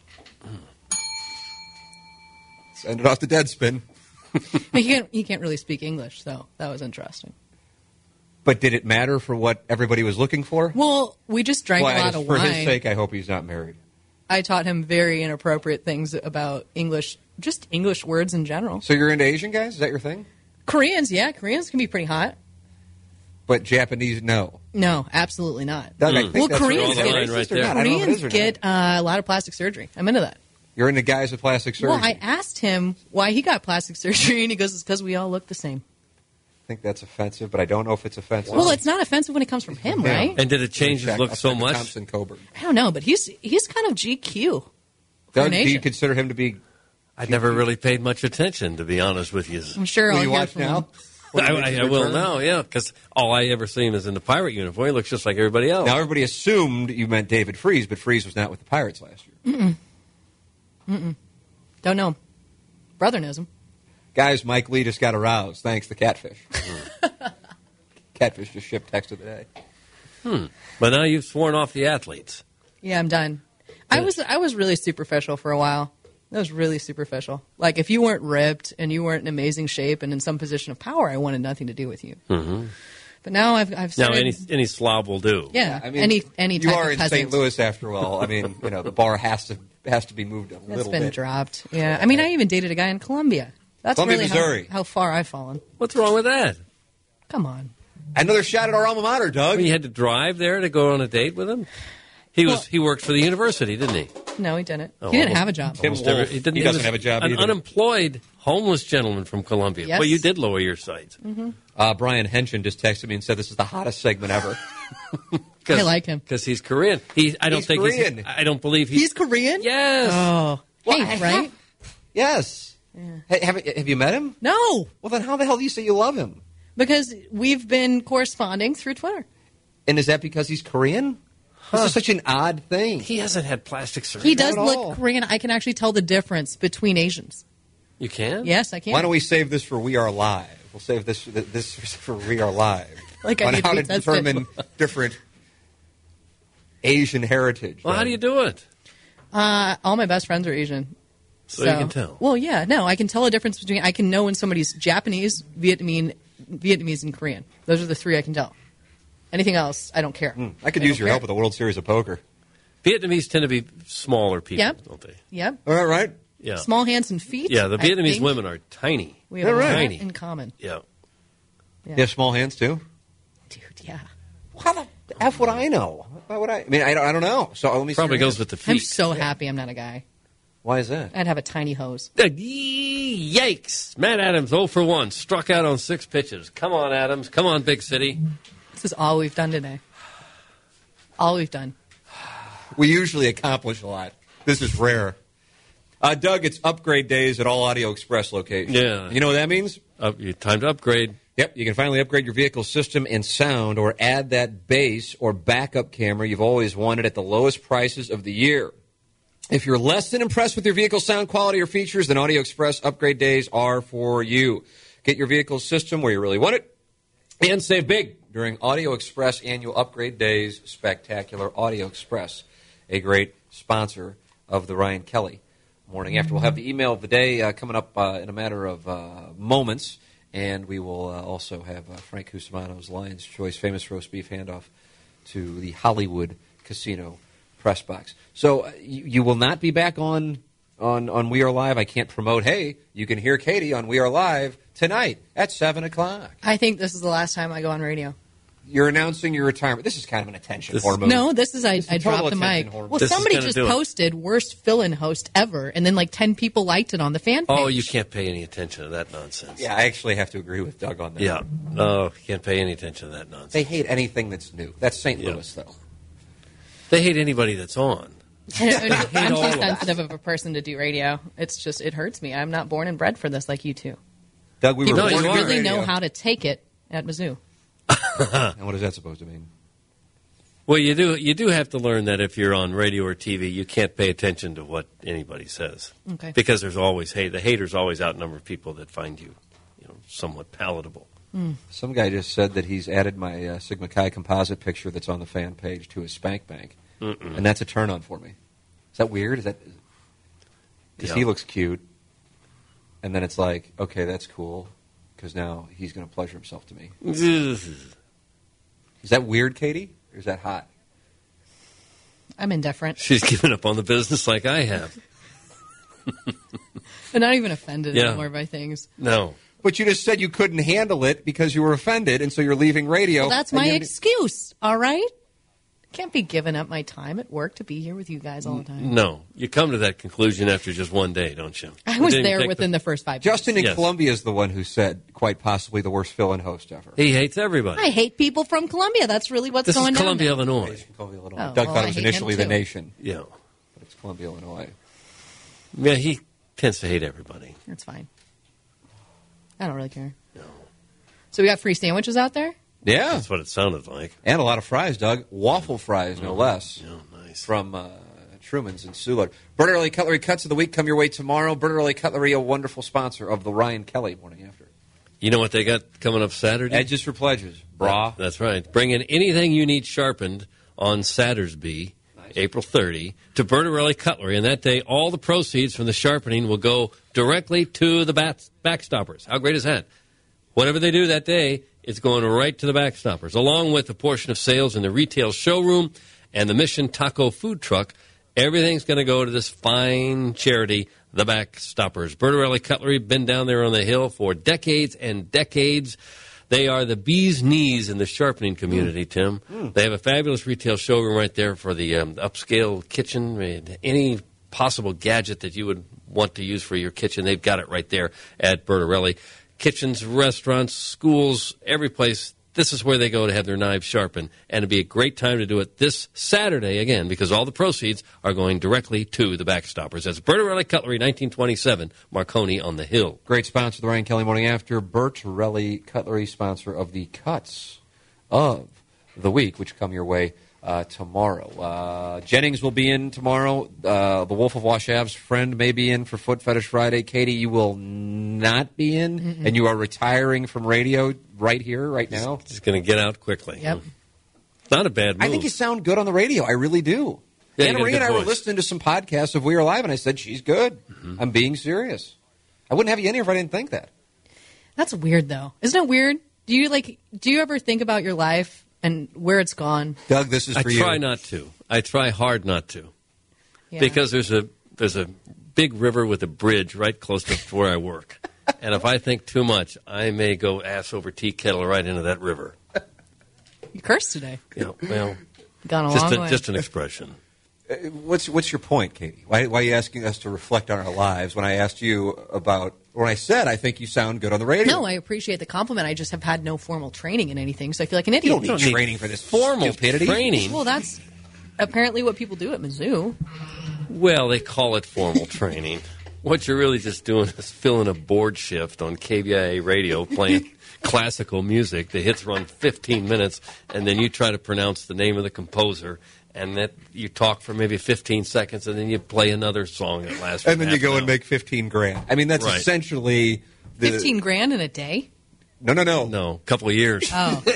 Send it off the dead spin. He can't. He can't really speak English, so that was interesting. But did it matter for what everybody was looking for? Well, we just drank Well, a lot I- of for wine. his sake, I hope he's not married. I taught him very inappropriate things about English, just English words in general. So you're into Asian guys? Is that your thing? Koreans, yeah, Koreans can be pretty hot. But Japanese, no. No, absolutly not. Doug, I Mm. think Well, that's Koreans really get- racist right or there. not. I don't know if it Koreans is or get not. uh, a lot of plastic surgery. I'm into that. You're into guys with plastic surgery. Well, I asked him why he got plastic surgery, and he goes, "It's because we all look the same." I think that's offensive, but I don't know if it's offensive. Well, it's not offensive when it comes from him, Yeah. right? And did it change his Check. look I'll so check with much? Thompson Coburn. I don't know, but he's he's kind of G Q. for Doug, an do you Asian. consider him to be? I never really paid much attention, to be honest with you. I'm sure Will I'll you hear watch from now? him. When I, he makes I, his I will return? now, yeah, because all I ever see him is in the pirate uniform. He looks just like everybody else. Now everybody assumed you meant David Freese, but Freese was not with the Pirates last year. Mm-mm. Mm-mm. Don't know him. Brother knows him. Guys, Mike Lee just got aroused. Thanks to Catfish. Catfish just shipped text of the day. Hmm. But now you've sworn off the athletes. Yeah, I'm done. I was I was really superficial for a while. That was really superficial. Like if you weren't ripped and you weren't in amazing shape and in some position of power, I wanted nothing to do with you. Mm-hmm. But now I've I've Now started. any any slob will do. yeah, I mean, any any you type are of in peasant. Saint Louis after all. I mean, you know, the bar has to has to be moved a That's little been bit. dropped. Yeah, I mean, I even dated a guy in Columbia. That's Columbia, really Missouri. How, how far I've fallen. What's wrong with that? Come on. Another shot at our alma mater, Doug. You had to drive there to go on a date with him. He was Well- he worked for the university, didn't he? No, he didn't. Oh, he didn't almost- have a job. Tim Almost Wolf. every- didn't- He he doesn't was have a job An either. unemployed homeless gentleman from Columbia. Yes. Well, you did lower your sights. Mm-hmm. Uh, Brian Henshin just texted me and said this is the hottest segment ever. I like him. because he's Korean. He I don't He's think Korean. He's, I don't believe he's, He's Korean? Yes. Oh. Well, hey, I right? have- Yes. Hey, have, have you met him? No, Well, then how the hell do you say you love him? because we've been corresponding through Twitter. And is that because he's Korean? This is such an odd thing. He hasn't had plastic surgery. He does at look all. Korean. I can actually tell the difference between Asians. You can? Yes, I can. Why don't we save this for We Are Live? We'll save this this for We Are Live. Like I on did how to Pete, that's determine different Asian heritage. Well, how do you do it? Uh, all my best friends are Asian. So, you can tell. Well, yeah, no, I can tell a difference between. I can know when somebody's Japanese, Vietnamese, Vietnamese, and Korean. Those are the three I can tell. Anything else, I don't care. Hmm. I could I use don't your care. help with the World Series of Poker. Vietnamese tend to be smaller people, Yep. don't they? Yep. All right, right? Yeah. Small hands and feet. Yeah, the I Vietnamese think women are tiny. We have They're a lot right. in common. Yeah. Yeah. You have small hands too? Dude, yeah. How the F would I know? Why would I? I mean, I don't, I don't know. So let me see Probably your goes hands. with the I'm feet. so happy I'm not a guy. Why is that? I'd have a tiny hose. Uh, yee- Yikes. Matt Adams, oh for one. Struck out on six pitches. Come on, Adams. Come on, Big City. This is all we've done today. All we've done. We usually accomplish a lot. This is rare. Uh, Doug, it's upgrade days at all Audio Express locations. Yeah. You know what that means? Uh, you- time to upgrade. Yep, you can finally upgrade your vehicle system and sound or add that bass or backup camera you've always wanted at the lowest prices of the year. If you're less than impressed with your vehicle sound quality or features, then Audio Express upgrade days are for you. Get your vehicle system where you really want it and save big during Audio Express annual upgrade days. Spectacular Audio Express, a great sponsor of the Ryan Kelly Morning After. We'll have the email of the day uh, coming up uh, in a matter of uh, moments. And we will uh, also have uh, Frank Cusimano's Lion's Choice famous roast beef handoff to the Hollywood Casino press box. So uh, you, you will not be back on, on on We Are Live. I can't promote. Hey, you can hear Katie on We Are Live tonight at seven o'clock. I think this is the last time I go on radio. You're announcing your retirement. This is kind of an attention This- hormone. No, this is I, It's a I total dropped the attention mic. hormone. Well, This is somebody gonna just do it. posted worst fill-in host ever, and then like ten people liked it on the fan page. Oh, you can't pay any attention to that nonsense. Yeah, I actually have to agree with Doug on that. Yeah. Oh, you can't pay any attention to that nonsense. They hate anything that's new. That's Saint Yeah. Louis, though. They hate anybody that's on. And I'm all too of us. sensitive of a person to do radio. It's just it hurts me. I'm not born and bred for this like you two. Doug, we People were No, born you to do are. really know radio. how to take it at Mizzou. And what is that supposed to mean? Well, you do you do have to learn that if you're on radio or T V, you can't pay attention to what anybody says. Okay. Because there's always hate. The haters always outnumber people that find you, you know, somewhat palatable. Some guy just said that he's added my uh, Sigma Chi composite picture that's on the fan page to his Spank Bank. Mm-mm. And that's a turn on for me. Is that weird? Is that because Yeah. he looks cute, and then it's like, okay, that's cool, because now he's going to pleasure himself to me. Is that weird, Katie, or is that hot? I'm indifferent. She's given up on the business like I have. I'm not even offended Yeah. anymore by things. No. But you just said you couldn't handle it because you were offended, and so you're leaving radio. Well, that's and my you- excuse, all right? Can't be giving up my time at work to be here with you guys all the time. No. You come to that conclusion after just one day, don't you? I You was didn't there take within the- the first five Justin in Yes. Columbia is the one who said quite possibly the worst fill-in host ever. He hates everybody. I hate people from Columbia. That's really what's This is going Columbia, on. now. Illinois. Columbia, Illinois. Oh, Doug well, thought I it was hate initially him, the too. nation, Yeah. but it's Columbia, Illinois. Yeah, he tends to hate everybody. That's fine. I don't really care. No. So we got free sandwiches out there? Yeah, That's what it sounded like. and a lot of fries, Doug. Waffle fries, no less. Oh, nice. From uh, Truman's in Seward. Bert Early Cutlery Cuts of the Week come your way tomorrow. Bert Early Cutlery, a wonderful sponsor of the Ryan Kelly Morning After. You know what they got coming up Saturday? Edges for pledges. Bra. That's right. Bring in anything you need sharpened on Sattersby, April thirtieth, to Bertarelli Cutlery. And that day, all the proceeds from the sharpening will go directly to the bat- backstoppers. How great is that? Whatever they do that day, it's going right to the backstoppers, along with a portion of sales in the retail showroom and the Mission Taco food truck. Everything's going to go to this fine charity, the Backstoppers. Bertarelli Cutlery, been down there on the hill for decades and decades. They are the bee's knees in the sharpening community, Tim. They have a fabulous retail showroom right there for the um, upscale kitchen. and Any possible gadget that you would want to use for your kitchen, they've got it right there at Bertarelli. Kitchens, restaurants, schools, every place. This is where they go to have their knives sharpened. And it'd be a great time to do it this Saturday again, because all the proceeds are going directly to the Backstoppers. That's Bertarelli Cutlery, nineteen twenty-seven, Marconi on the Hill. Great sponsor of the Ryan Kelly Morning After. Bertarelli Cutlery, sponsor of the Cuts of the Week, which come your way uh, tomorrow. Uh, Jennings will be in tomorrow. Uh, the Wolf of Wash Ave's friend may be in for Foot Fetish Friday. Katie, you will not be in, Mm-mm. and you are retiring from radio right here, right now. Just going to get out quickly. Yep. It's not a bad move. I think you sound good on the radio. I really do. Yeah, you Anna got a Marie good and I were voice. listening to some podcasts of We Are Live, and I said, she's good. Mm-hmm. I'm being serious. I wouldn't have you in here if I didn't think that. That's weird, though. Isn't it weird? Do you like? Do you ever think about your life and where it's gone? Doug, this is I for you. try not to. I try hard not to. Yeah. Because there's a there's a big river with a bridge right close to where I work. And if I think too much, I may go ass over tea kettle right into that river. You cursed today. You know, well, Gone a just, long a, way. just an expression. Uh, What's what's your point, Katie? Why, why are you asking us to reflect on our lives when I asked you about, when I said I think you sound good on the radio? No, I appreciate the compliment. I just have had no formal training in anything, so I feel like an you idiot. don't need don't need training for this Formal stupidity. training. Well, that's apparently what people do at Mizzou. Well, they call it formal training. What you're really just doing is filling a board shift on K B I A radio playing classical music. The hits run fifteen minutes, and then you try to pronounce the name of the composer, and that you talk for maybe fifteen seconds, and then you play another song that lasts. And then you half go an and hour. make fifteen grand. I mean, that's Right. essentially the Fifteen grand in a day. No, no, no, no, a couple of years. Oh.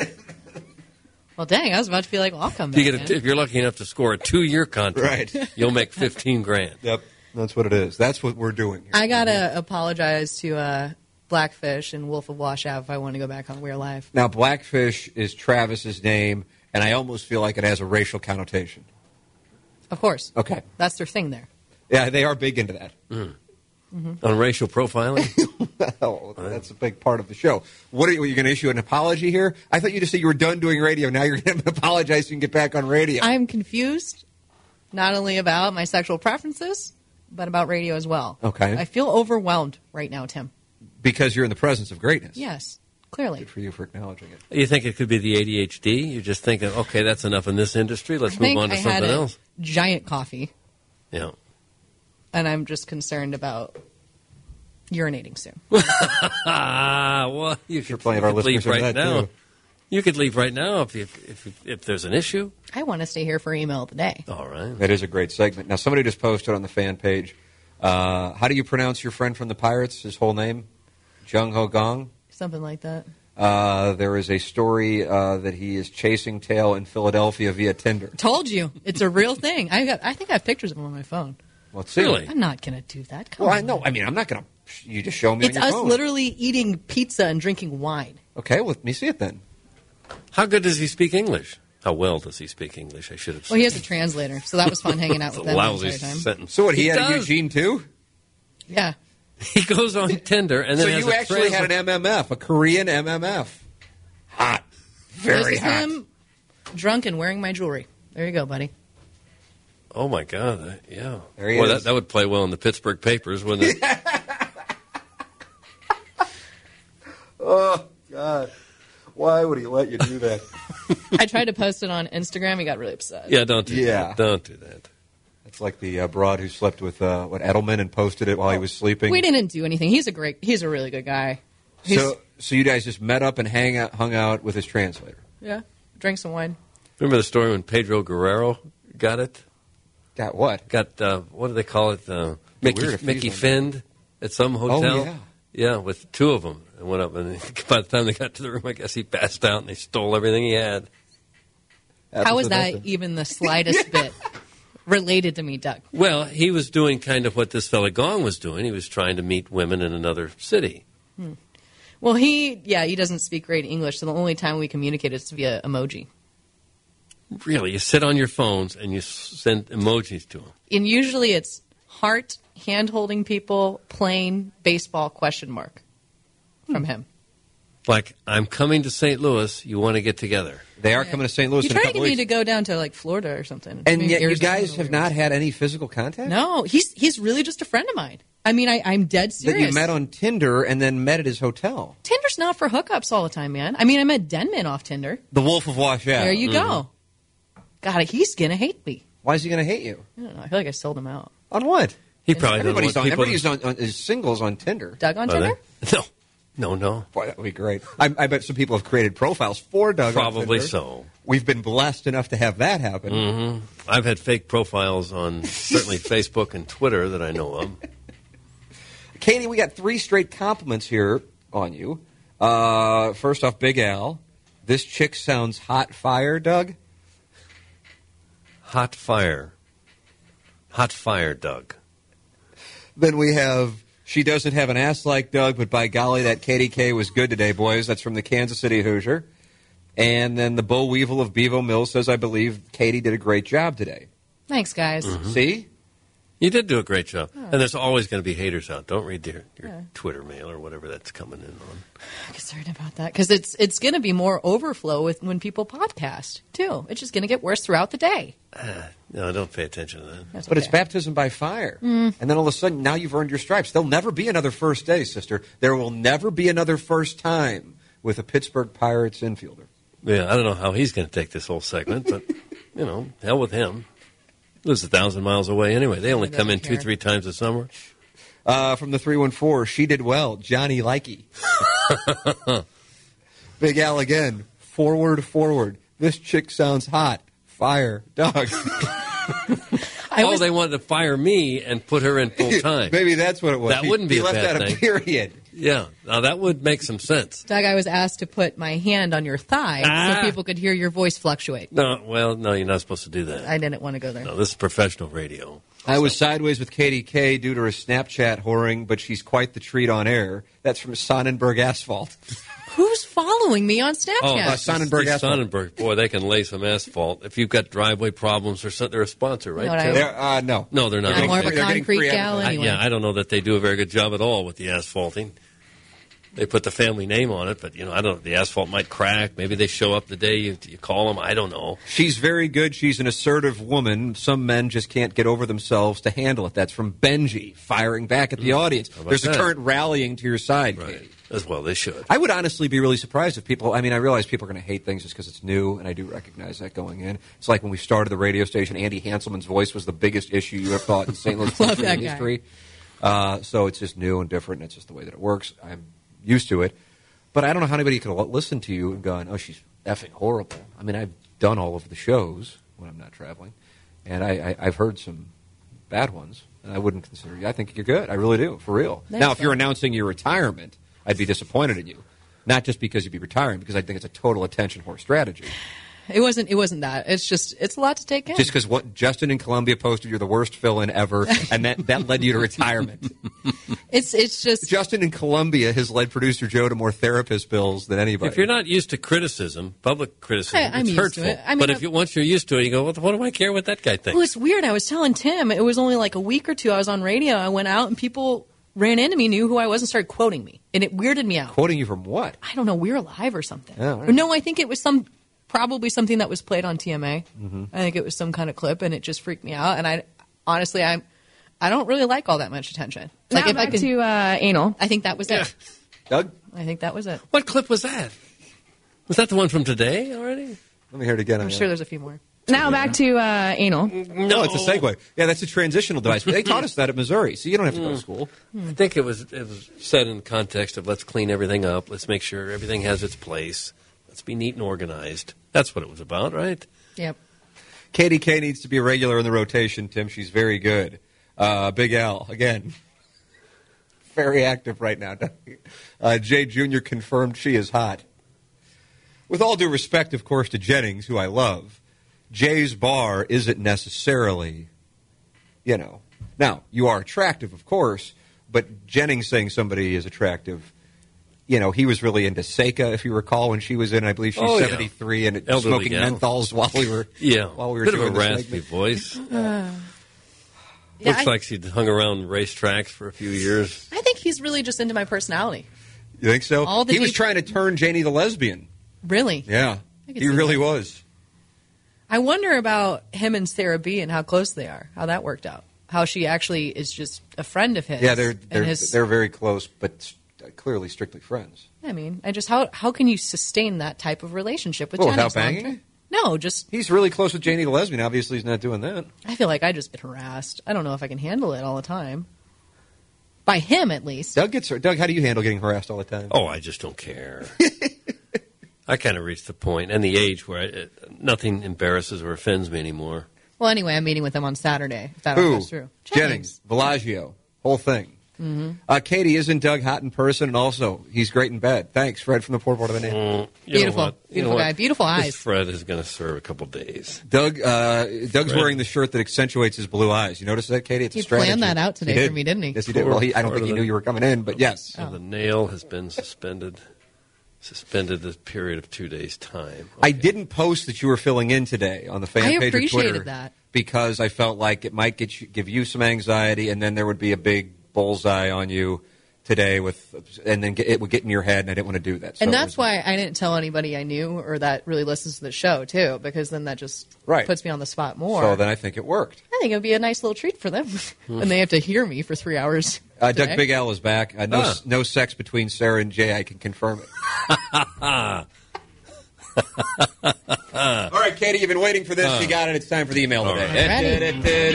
Well, dang! I was about to be like, well, I'll come If, back. you get a, then. if you're lucky enough to score a two-year contract, Right. you'll make fifteen grand. Yep, that's what it is. That's what we're doing here. I gotta apologize to uh, Blackfish and Wolf of Wash Ave if I want to go back on We're Live. Now, Blackfish is Travis's name, and I almost feel like it has a racial connotation. Of course, Okay. that's their thing there. Yeah, they are big into that. Mm. Mm-hmm. On racial profiling? Well, that's a big part of the show. What are you, are you going to issue an apology here? I thought you just said you were done doing radio. Now you're going to apologize so you can get back on radio. I'm confused, not only about my sexual preferences, but about radio as well. Okay. I feel overwhelmed right now, Tim. Because you're in the presence of greatness. Yes, clearly. Good for you for acknowledging it. You think it could be the A D H D? You're just thinking, okay, that's enough in this industry. Let's I move think on to I something had a else. giant coffee, Yeah. and I'm just concerned about urinating soon. Ah, well, you Sure could, plenty of you our could leave listeners are right that, now. too. You could leave right now if, you, if if if there's an issue. I want to stay here for email of the day. All right. That is a great segment. Now, somebody just posted on the fan page, uh, how do you pronounce your friend from the Pirates, his whole name? Jung Ho Gong? Something like that. Uh, there is a story uh, that he is chasing tail in Philadelphia via Tinder. Told you, it's a real thing. I got. I think I have pictures of him on my phone. Let's see. Really? I'm not gonna do that. Come Well, on. I know. I mean, I'm not going to. You just show me It's on your us phone. literally eating pizza and drinking wine. Okay, well, let me see it then. How good does he speak English? How well does he speak English? I should have said. Well, he has a translator, so that was fun hanging out It's with a them the lousy entire time. sentence. So what, he, He had a does. Eugene too? Yeah. He goes on Tinder and then So has you a actually had translator. an M M F, a Korean M M F. Hot. Very this is hot. him drunk and wearing my jewelry. There you go, buddy. Oh my God! uh, Yeah. There he well, is. That, that would play well in the Pittsburgh papers, wouldn't it? Oh, God. Why would he let you do that? I tried to post it on Instagram. He got really upset. Yeah. Don't do Yeah. that. Don't do that. It's like the uh, broad who slept with uh, what Edelman and posted it while he was sleeping. We didn't do anything. He's a great. He's a really good guy. He's, So, so you guys just met up and hang out, hung out with his translator. yeah, drank some wine. Remember the story when Pedro Guerrero got it? Got what? Got uh, what do they call it? Uh, Mickey Weird if he's Mickey on Finn at some hotel. Oh, yeah. Yeah, with two of them. And went up, and by the time they got to the room, I guess he passed out, and they stole everything he had. How was to that nothing. even the slightest bit related to me, Doug? Well, he was doing kind of what this fella Gong was doing. He was trying to meet women in another city. Well, he yeah he doesn't speak great English, so the only time we communicate is via emoji. Really, you sit on your phones and you s- send emojis to him. And usually it's heart, hand holding people, plane, baseball, question mark from him. Like, I'm coming to Saint Louis. You want to get together? They are coming to Saint Louis You in a tried to couple get me weeks. to go down to like Florida or something. And Maybe yet you Arizona guys or have whatever. not had any physical contact? No, he's he's really just a friend of mine. I mean, I, I'm dead That serious. you met on Tinder and then met at his hotel. Tinder's not for hookups all the time, man. I mean, I met Denman off Tinder. The Wolf of Washoe. There you go. God, he's gonna hate me. Why is he going to hate you? I don't know. I feel like I sold him out. On what? He probably doesn't Everybody's want on. people Everybody's to- on, on is singles on Tinder. Doug on Are Tinder? they? No, no, no. Boy, that would be great. I, I bet some people have created profiles for Doug. on Probably Tinder. so. We've been blessed enough to have that happen. Mm-hmm. I've had fake profiles on certainly Facebook and Twitter that I know of. Katie, we got three straight compliments here on you. Uh, first off, Big Al. This chick sounds hot fire, Doug. Hot fire. Hot fire, Doug. Then we have, she doesn't have an ass like Doug, but by golly, that Katie K was good today, boys. That's from the Kansas City Hoosier. And then the Bo Weevil of Bevo Mills says, I believe Katie did a great job today. Thanks, guys. See? You did do a great job. And there's always going to be haters out. Don't read your, your Twitter mail or whatever that's coming in on. I'm concerned about that because it's it's going to be more overflow with when people podcast too. It's just going to get worse throughout the day. No, don't pay attention to that. That's But it's okay. baptism by fire. And then all of a sudden, now you've earned your stripes. There'll never be another first day, sister. There will never be another first time with a Pittsburgh Pirates infielder. Yeah, I don't know how he's going to take this whole segment, but, you know, hell with him. Lives a thousand miles away anyway. They only He come in doesn't two, care. three times a summer. Uh, from the three one four, she did well. Johnny Likey. Big Al again. Forward, forward. This chick sounds hot. Fire. Doug. I oh, was, they wanted to fire me and put her in full time. Maybe that's what it was. That He- wouldn't be he a left bad out thing. a period. Yeah, now that would make some sense. Doug, I was asked to put my hand on your thigh Ah. so people could hear your voice fluctuate. No, well, no, you're not supposed to do that. I didn't want to go there. No, this is professional radio. I was sideways with Katie K due to her Snapchat whoring, but she's quite the treat on air. That's from Sonnenberg Asphalt. Whose following me on Snapchat. Oh, Uh, Sonnenberg Steve Asphalt. Sonnenberg. Boy, they can lay some asphalt. If you've got driveway problems or something, they're a sponsor, right? You know what I Tim? mean? They're, uh, no. No, they're not. I'm more of a They're getting concrete free gal advertising. anyway. I, yeah, I don't know that they do a very good job at all with the asphalting. They put the family name on it, but you know, I don't know. The asphalt might crack. Maybe they show up the day you, you call them. I don't know. She's very good. She's an assertive woman. Some men just can't get over themselves to handle it. That's from Benji, firing back at the audience. about There's a that? current rallying to your side, Right. Katie. As well, they should. I would honestly be really surprised if people. I mean, I realize people are going to hate things just because it's new, and I do recognize that going in. It's like when we started the radio station, Andy Hanselman's voice was the biggest issue you ever thought in Saint Louis Love that guy. history. Uh, so it's just new and different, and it's just the way that it works. I'm used to it. But I don't know how anybody could listen to you and gone, oh, she's effing horrible. I mean, I've done all of the shows when I'm not traveling, and I, I, I've heard some bad ones, and I wouldn't consider you. I think you're good. I really do, for real. Thanks, now, if you're Doug. announcing your retirement, I'd be disappointed in you. Not just because you'd be retiring, because I think it's a total attention whore strategy. It wasn't. It wasn't that. It's just. It's a lot to take in. Just because what Justin in Columbia posted, you're the worst fill-in ever, and that, that led you to retirement. It's. It's just. Justin in Columbia has led producer Joe to more therapist bills than anybody. If you're not used to criticism, public criticism, I- I'm it's used to hurtful. it. I mean, but if I've- you once you're used to it, you go, what, what do I care what that guy thinks? Well, it's weird. I was telling Tim. It was only like a week or two. I was on radio. I went out and people ran into me, knew who I was, and started quoting me, and it weirded me out. Quoting you from what? I don't know. We're Alive or something. Oh, all right. Or no, I think it was some. Probably something that was played on T M A. Mm-hmm. I think it was some kind of clip, and it just freaked me out. And I, honestly, I, I don't really like all that much attention. Like Now if I back could, to uh, anal. I think that was it. Doug? I think that was it. What clip was that? Was that the one from today already? Let me hear it again. I'm sure there's a few more. Now back to uh, anal. No, it's a segue. Yeah, that's a transitional device. They taught us that at Missouri, so you don't have to go to school. I think it was it was said in the context of let's clean everything up, let's make sure everything has its place, let's be neat and organized. That's what it was about, right? Yep. Katie K needs to be a regular in the rotation, Tim. She's very good. Uh, Big Al, again, very active right now. Uh, Jay Junior confirmed she is hot. With all due respect, of course, to Jennings, who I love, Jay's bar isn't necessarily, you know. Now, you are attractive, of course, but Jennings saying somebody is attractive, you know, he was really into Seika, if you recall, when she was in. I believe she's Oh, yeah. seventy-three and Elderly smoking gal. menthols while we were Yeah, while we were bit doing of a this raspy segment. voice. Yeah, Looks I, like she'd hung around racetracks for a few years. I think he's really just into my personality. You think so? All the He was deep- trying to turn Janie the lesbian. Really. Yeah, I could he see really that. was. I wonder about him and Sarah B and how close they are. How that worked out. How she actually is just a friend of his. Yeah, they're and they're his- they're very close, but clearly strictly friends. I mean, I just how how can you sustain that type of relationship with Oh, Jennings without long banging? term? No, just He's really close with Janie the lesbian. Obviously, he's not doing that. I feel like I just get harassed. I don't know if I can handle it all the time. By him, at least. Doug gets Doug. How do you handle getting harassed all the time? Oh, I just don't care. I kind of reached the point and the age where I, it, nothing embarrasses or offends me anymore. Well, anyway, I'm meeting with him on Saturday. If that all Who? goes through. Jennings, Bellagio, whole thing. Mm-hmm. Uh, Katie, isn't Doug hot in person? And also, he's great in bed. Thanks, Fred from the Port Board of the Name. Mm, you know Beautiful. what? You Beautiful know guy. what? Beautiful This eyes. Fred is going to serve a couple days. Doug, uh, Doug's Fred. wearing the shirt that accentuates his blue eyes. You notice that, Katie? It's He a strategy. planned that out today He did. for me, didn't he? Yes, he did. Well, he, I don't think he knew you were coming in, but yes. So the nail has been suspended. Suspended a period of two days' time. I Okay. didn't post that you were filling in today on the fan I page or appreciated Twitter that. because I felt like it might get you, give you some anxiety, and then there would be a big bullseye on you today with, and then get, it would get in your head, and I didn't want to do that. So And it that's was- why I didn't tell anybody I knew or that really listens to the show, too, because then that just Right. puts me on the spot more. So then I think it worked. I think it would be a nice little treat for them. And they have to hear me for three hours. Uh, today. Doug Big Al is back. Uh, no, Ah. no sex between Sarah and Jay. I can confirm it. All right, Katie, you've been waiting for this. You got it. It's time for the email All today.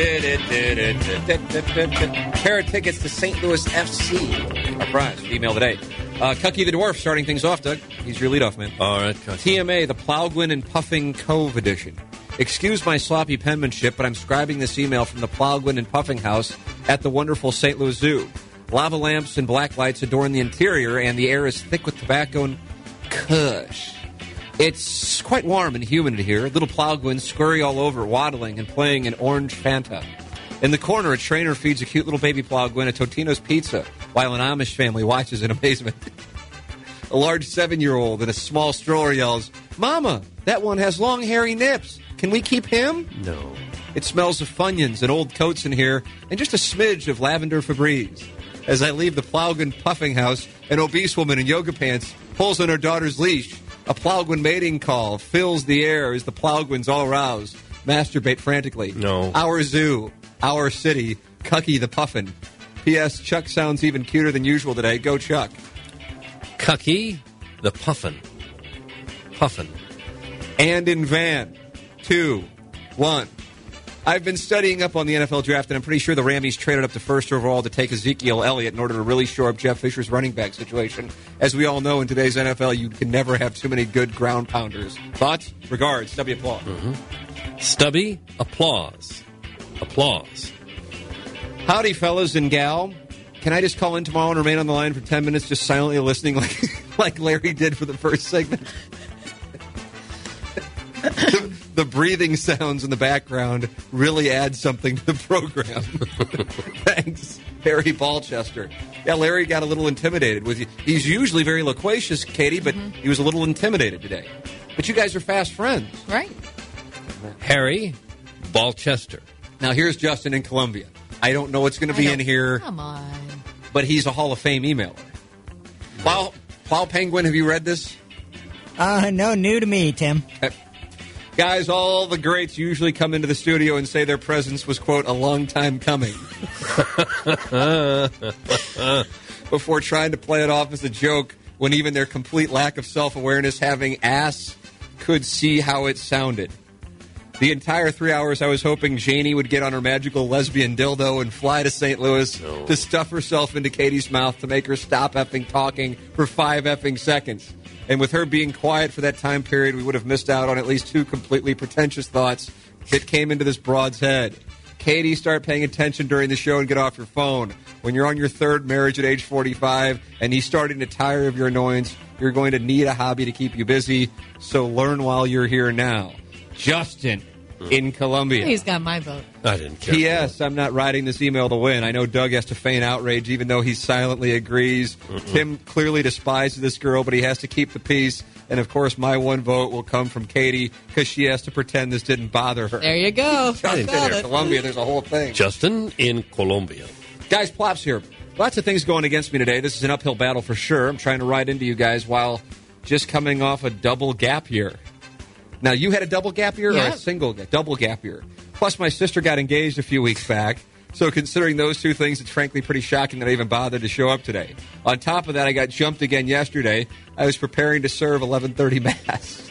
Pair of tickets to Saint Louis F C. Our prize for the email today. Uh, Cucky the Dwarf starting things off, Doug. He's your leadoff man. All right, Cucky. T M A, the Plowgwin and Puffing Cove edition. Excuse my sloppy penmanship, but I'm scribing this email from the Plowgwin and Puffing House at the wonderful Saint Louis Zoo. Lava lamps and black lights adorn the interior, and the air is thick with tobacco and kush. It's quite warm and humid in here. Little Plowgwins scurry all over, waddling and playing an orange Fanta. In the corner, a trainer feeds a cute little baby Plowgwin a Totino's pizza, while an Amish family watches in amazement. A large seven-year-old in a small stroller yells, "Mama, that one has long, hairy nips. Can we keep him?" No. It smells of Funyuns and old coats in here, and just a smidge of lavender Febreze. As I leave the Plowgun puffing house, an obese woman in yoga pants pulls on her daughter's leash. A Plowgun mating call fills the air as the Plowguns, all aroused, masturbate frantically. No. Our zoo, our city, Cucky the Puffin. P S. Chuck sounds even cuter than usual today. Go Chuck. Cucky the Puffin. Puffin. And in van. Two. One. I've been studying up on the N F L draft, and I'm pretty sure the Rammies traded up to first overall to take Ezekiel Elliott in order to really shore up Jeff Fisher's running back situation. As we all know, in today's N F L, you can never have too many good ground pounders. Thoughts? Regards. W. Applause. Mm-hmm. Stubby applause. Applause. Howdy, fellas and gal. Can I just call in tomorrow and remain on the line for ten minutes just silently listening like, like Larry did for the first segment? the, the breathing sounds in the background really add something to the program. Thanks, Harry Balchester. Yeah, Larry got a little intimidated with you. He's usually very loquacious, Katie, but mm-hmm. he was a little intimidated today. But you guys are fast friends. Right. Harry Balchester. Now, here's Justin in Columbia. I don't know what's going to be in here. Come on. But he's a Hall of Fame emailer. Plow, Plow Penguin, have you read this? Uh, no, new to me, Tim. Uh, guys, all the greats usually come into the studio and say their presence was, quote, a long time coming. Before trying to play it off as a joke when even their complete lack of self-awareness having ass could see how it sounded. The entire three hours I was hoping Janie would get on her magical lesbian dildo and fly to Saint Louis no. to stuff herself into Katie's mouth to make her stop effing talking for five effing seconds. And with her being quiet for that time period, we would have missed out on at least two completely pretentious thoughts that came into this broad's head. Katie, start paying attention during the show and get off your phone. When you're on your third marriage at age forty-five and he's starting to tire of your annoyance, you're going to need a hobby to keep you busy, so learn while you're here now. Justin in Columbia. He's got my vote. I didn't care. P S. I'm not writing this email to win. I know Doug has to feign outrage even though he silently agrees. Mm-mm. Tim clearly despises this girl, but he has to keep the peace. And, of course, my one vote will come from Katie because she has to pretend this didn't bother her. There you go. Justin in Columbia, there's a whole thing. Justin in Columbia. Guys, Plops here. Lots of things going against me today. This is an uphill battle for sure. I'm trying to ride into you guys while just coming off a double gap year. Now, you had a double gap year yeah. or a single double gap year? Plus, my sister got engaged a few weeks back. So considering those two things, it's frankly pretty shocking that I even bothered to show up today. On top of that, I got jumped again yesterday. I was preparing to serve eleven thirty Mass.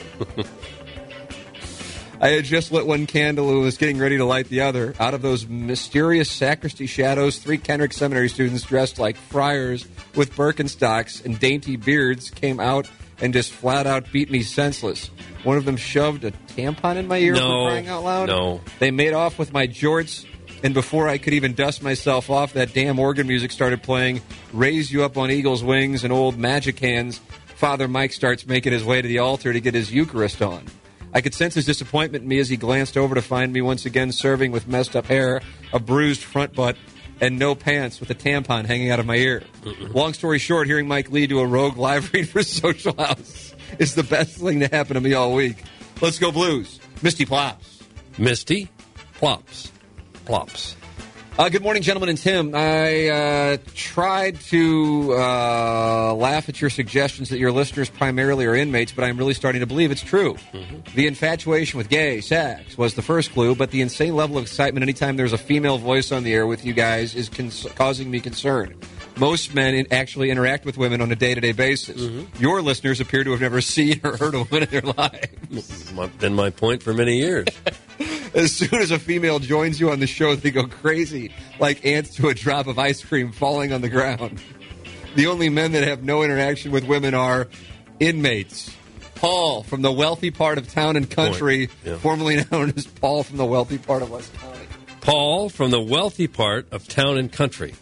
I had just lit one candle and was getting ready to light the other. Out of those mysterious sacristy shadows, three Kenrick Seminary students dressed like friars with Birkenstocks and dainty beards came out and just flat out beat me senseless. One of them shoved a tampon in my ear no, for crying out loud. No. They made off with my jorts, and before I could even dust myself off, that damn organ music started playing. Raise you up on eagle's wings and old magic hands. Father Mike starts making his way to the altar to get his Eucharist on. I could sense his disappointment in me as he glanced over to find me once again serving with messed up hair, a bruised front butt, and no pants with a tampon hanging out of my ear. Mm-mm. Long story short, hearing Mike Lee do a rogue live read for Social House is the best thing to happen to me all week. Let's go Blues. Misty Plops. Misty Plops. Plops. Uh, good morning, gentlemen and Tim. I uh, tried to uh, laugh at your suggestions that your listeners primarily are inmates, but I'm really starting to believe it's true. Mm-hmm. The infatuation with gay sex was the first clue, but the insane level of excitement anytime there's a female voice on the air with you guys is cons- causing me concern. Most men in- actually interact with women on a day-to-day basis. Mm-hmm. Your listeners appear to have never seen or heard a woman in their lives. Been my point for many years. As soon as a female joins you on the show, they go crazy, like ants to a drop of ice cream falling on the ground. The only men that have no interaction with women are inmates. Paul from the wealthy part of town and country, yeah. formerly known as Paul from the wealthy part of West County. Paul from the wealthy part of town and country.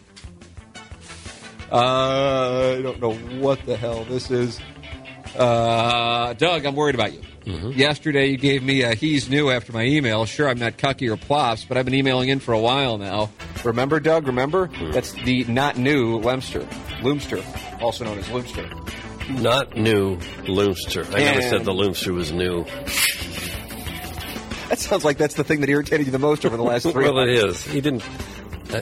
Uh, I don't know what the hell this is. Uh, Doug, I'm worried about you. Mm-hmm. Yesterday, you gave me a he's new after my email. Sure, I'm not Cucky or Plops, but I've been emailing in for a while now. Remember, Doug? Remember? Mm-hmm. That's the not new Lemster. Loomster, also known as Loomster. Not new Loomster. I never And- said the Loomster was new. That sounds like that's the thing that irritated you the most over the last three Well, it months. is. He didn't. Uh,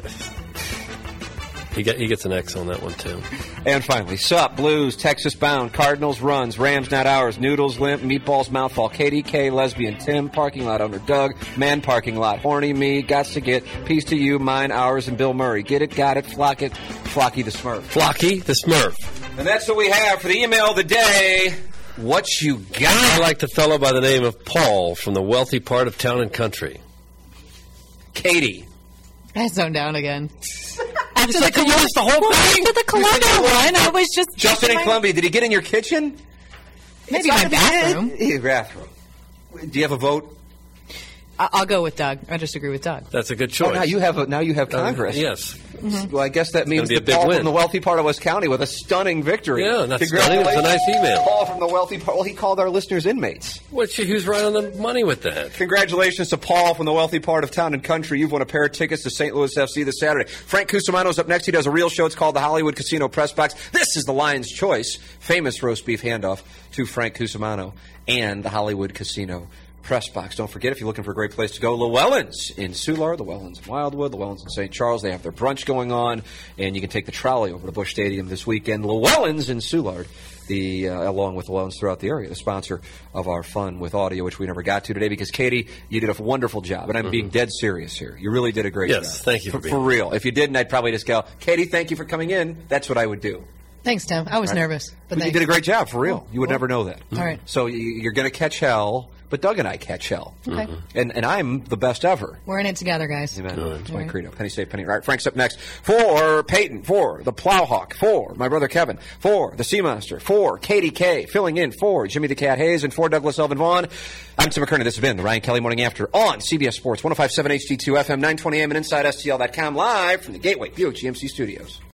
he get he gets an X on that one too. And finally, Sup, Blues, Texas Bound, Cardinals Runs, Rams Not Ours, Noodles Limp, Meatballs Mouthfall, K D K, Lesbian Tim, Parking Lot Owner Doug, Man Parking Lot, Horny Me, Gots to Get, Peace to You, Mine, Ours, and Bill Murray. Get it, got it, flock it, Flocky the Smurf. Flocky the Smurf. And that's what we have for the email of the day. What you I got? like the fellow by the name of Paul from the wealthy part of Town and Country. Katie. I zoned down again. After the, you missed the whole well, thing? after the Columbia one, I was just Justin in my- Columbia, did he get in your kitchen? Maybe my bathroom. Your bathroom. Do you have a vote? I- I'll go with Doug. I just agree with Doug. That's a good Oh, choice. now you have a, now you have Uh, Congress. yes. Well, I guess that means be a that big Paul win. from the wealthy part of West County with a stunning victory. Yeah, not stunning. It's a nice email. Paul from the wealthy part. Well, he called our listeners inmates. What's who's right on the money with that? Congratulations to Paul from the wealthy part of Town and Country. You've won a pair of tickets to Saint Louis F C this Saturday. Frank Cusimano's up next. He does a real show. It's called the Hollywood Casino Press Box. This is the Lion's Choice. Famous roast beef handoff to Frank Cusimano and the Hollywood Casino Press Box. Don't forget, if you're looking for a great place to go, Llewellyn's in Soulard, Llewellyn's in Wildwood, Llewellyn's in Saint Charles. They have their brunch going on, and you can take the trolley over to Busch Stadium this weekend. Llewellyn's in Soulard, the uh, along with Llewellyn's throughout the area, the sponsor of our fun with audio, which we never got to today because, Katie, you did a wonderful job, and I'm mm-hmm. being dead serious here. You really did a great yes, job. Yes, thank you for, for being For real. If you didn't, I'd probably just go, Katie, thank you for coming in. That's what I would do. Thanks, Tim. I was Right. nervous, but But you thanks. did a great job, for real. Cool. You would Cool. never know that. All right. So you- you're going to catch hell, but Doug and I catch hell. Okay. And and I'm the best ever. We're in it together, guys. Amen. That's my All right. credo. Penny safe, penny. All right, Frank's up next. For Peyton. For the Plowhawk. For my brother Kevin. For the Sea Monster. For Katie K. Filling in for Jimmy the Cat Hayes and for Douglas Elvin Vaughn. I'm Tim McKernan. This has been the Ryan Kelly Morning After on C B S Sports, one oh five point seven H D two F M, nine twenty A M and Inside S T L dot com, live from the Gateway Buick G M C Studios.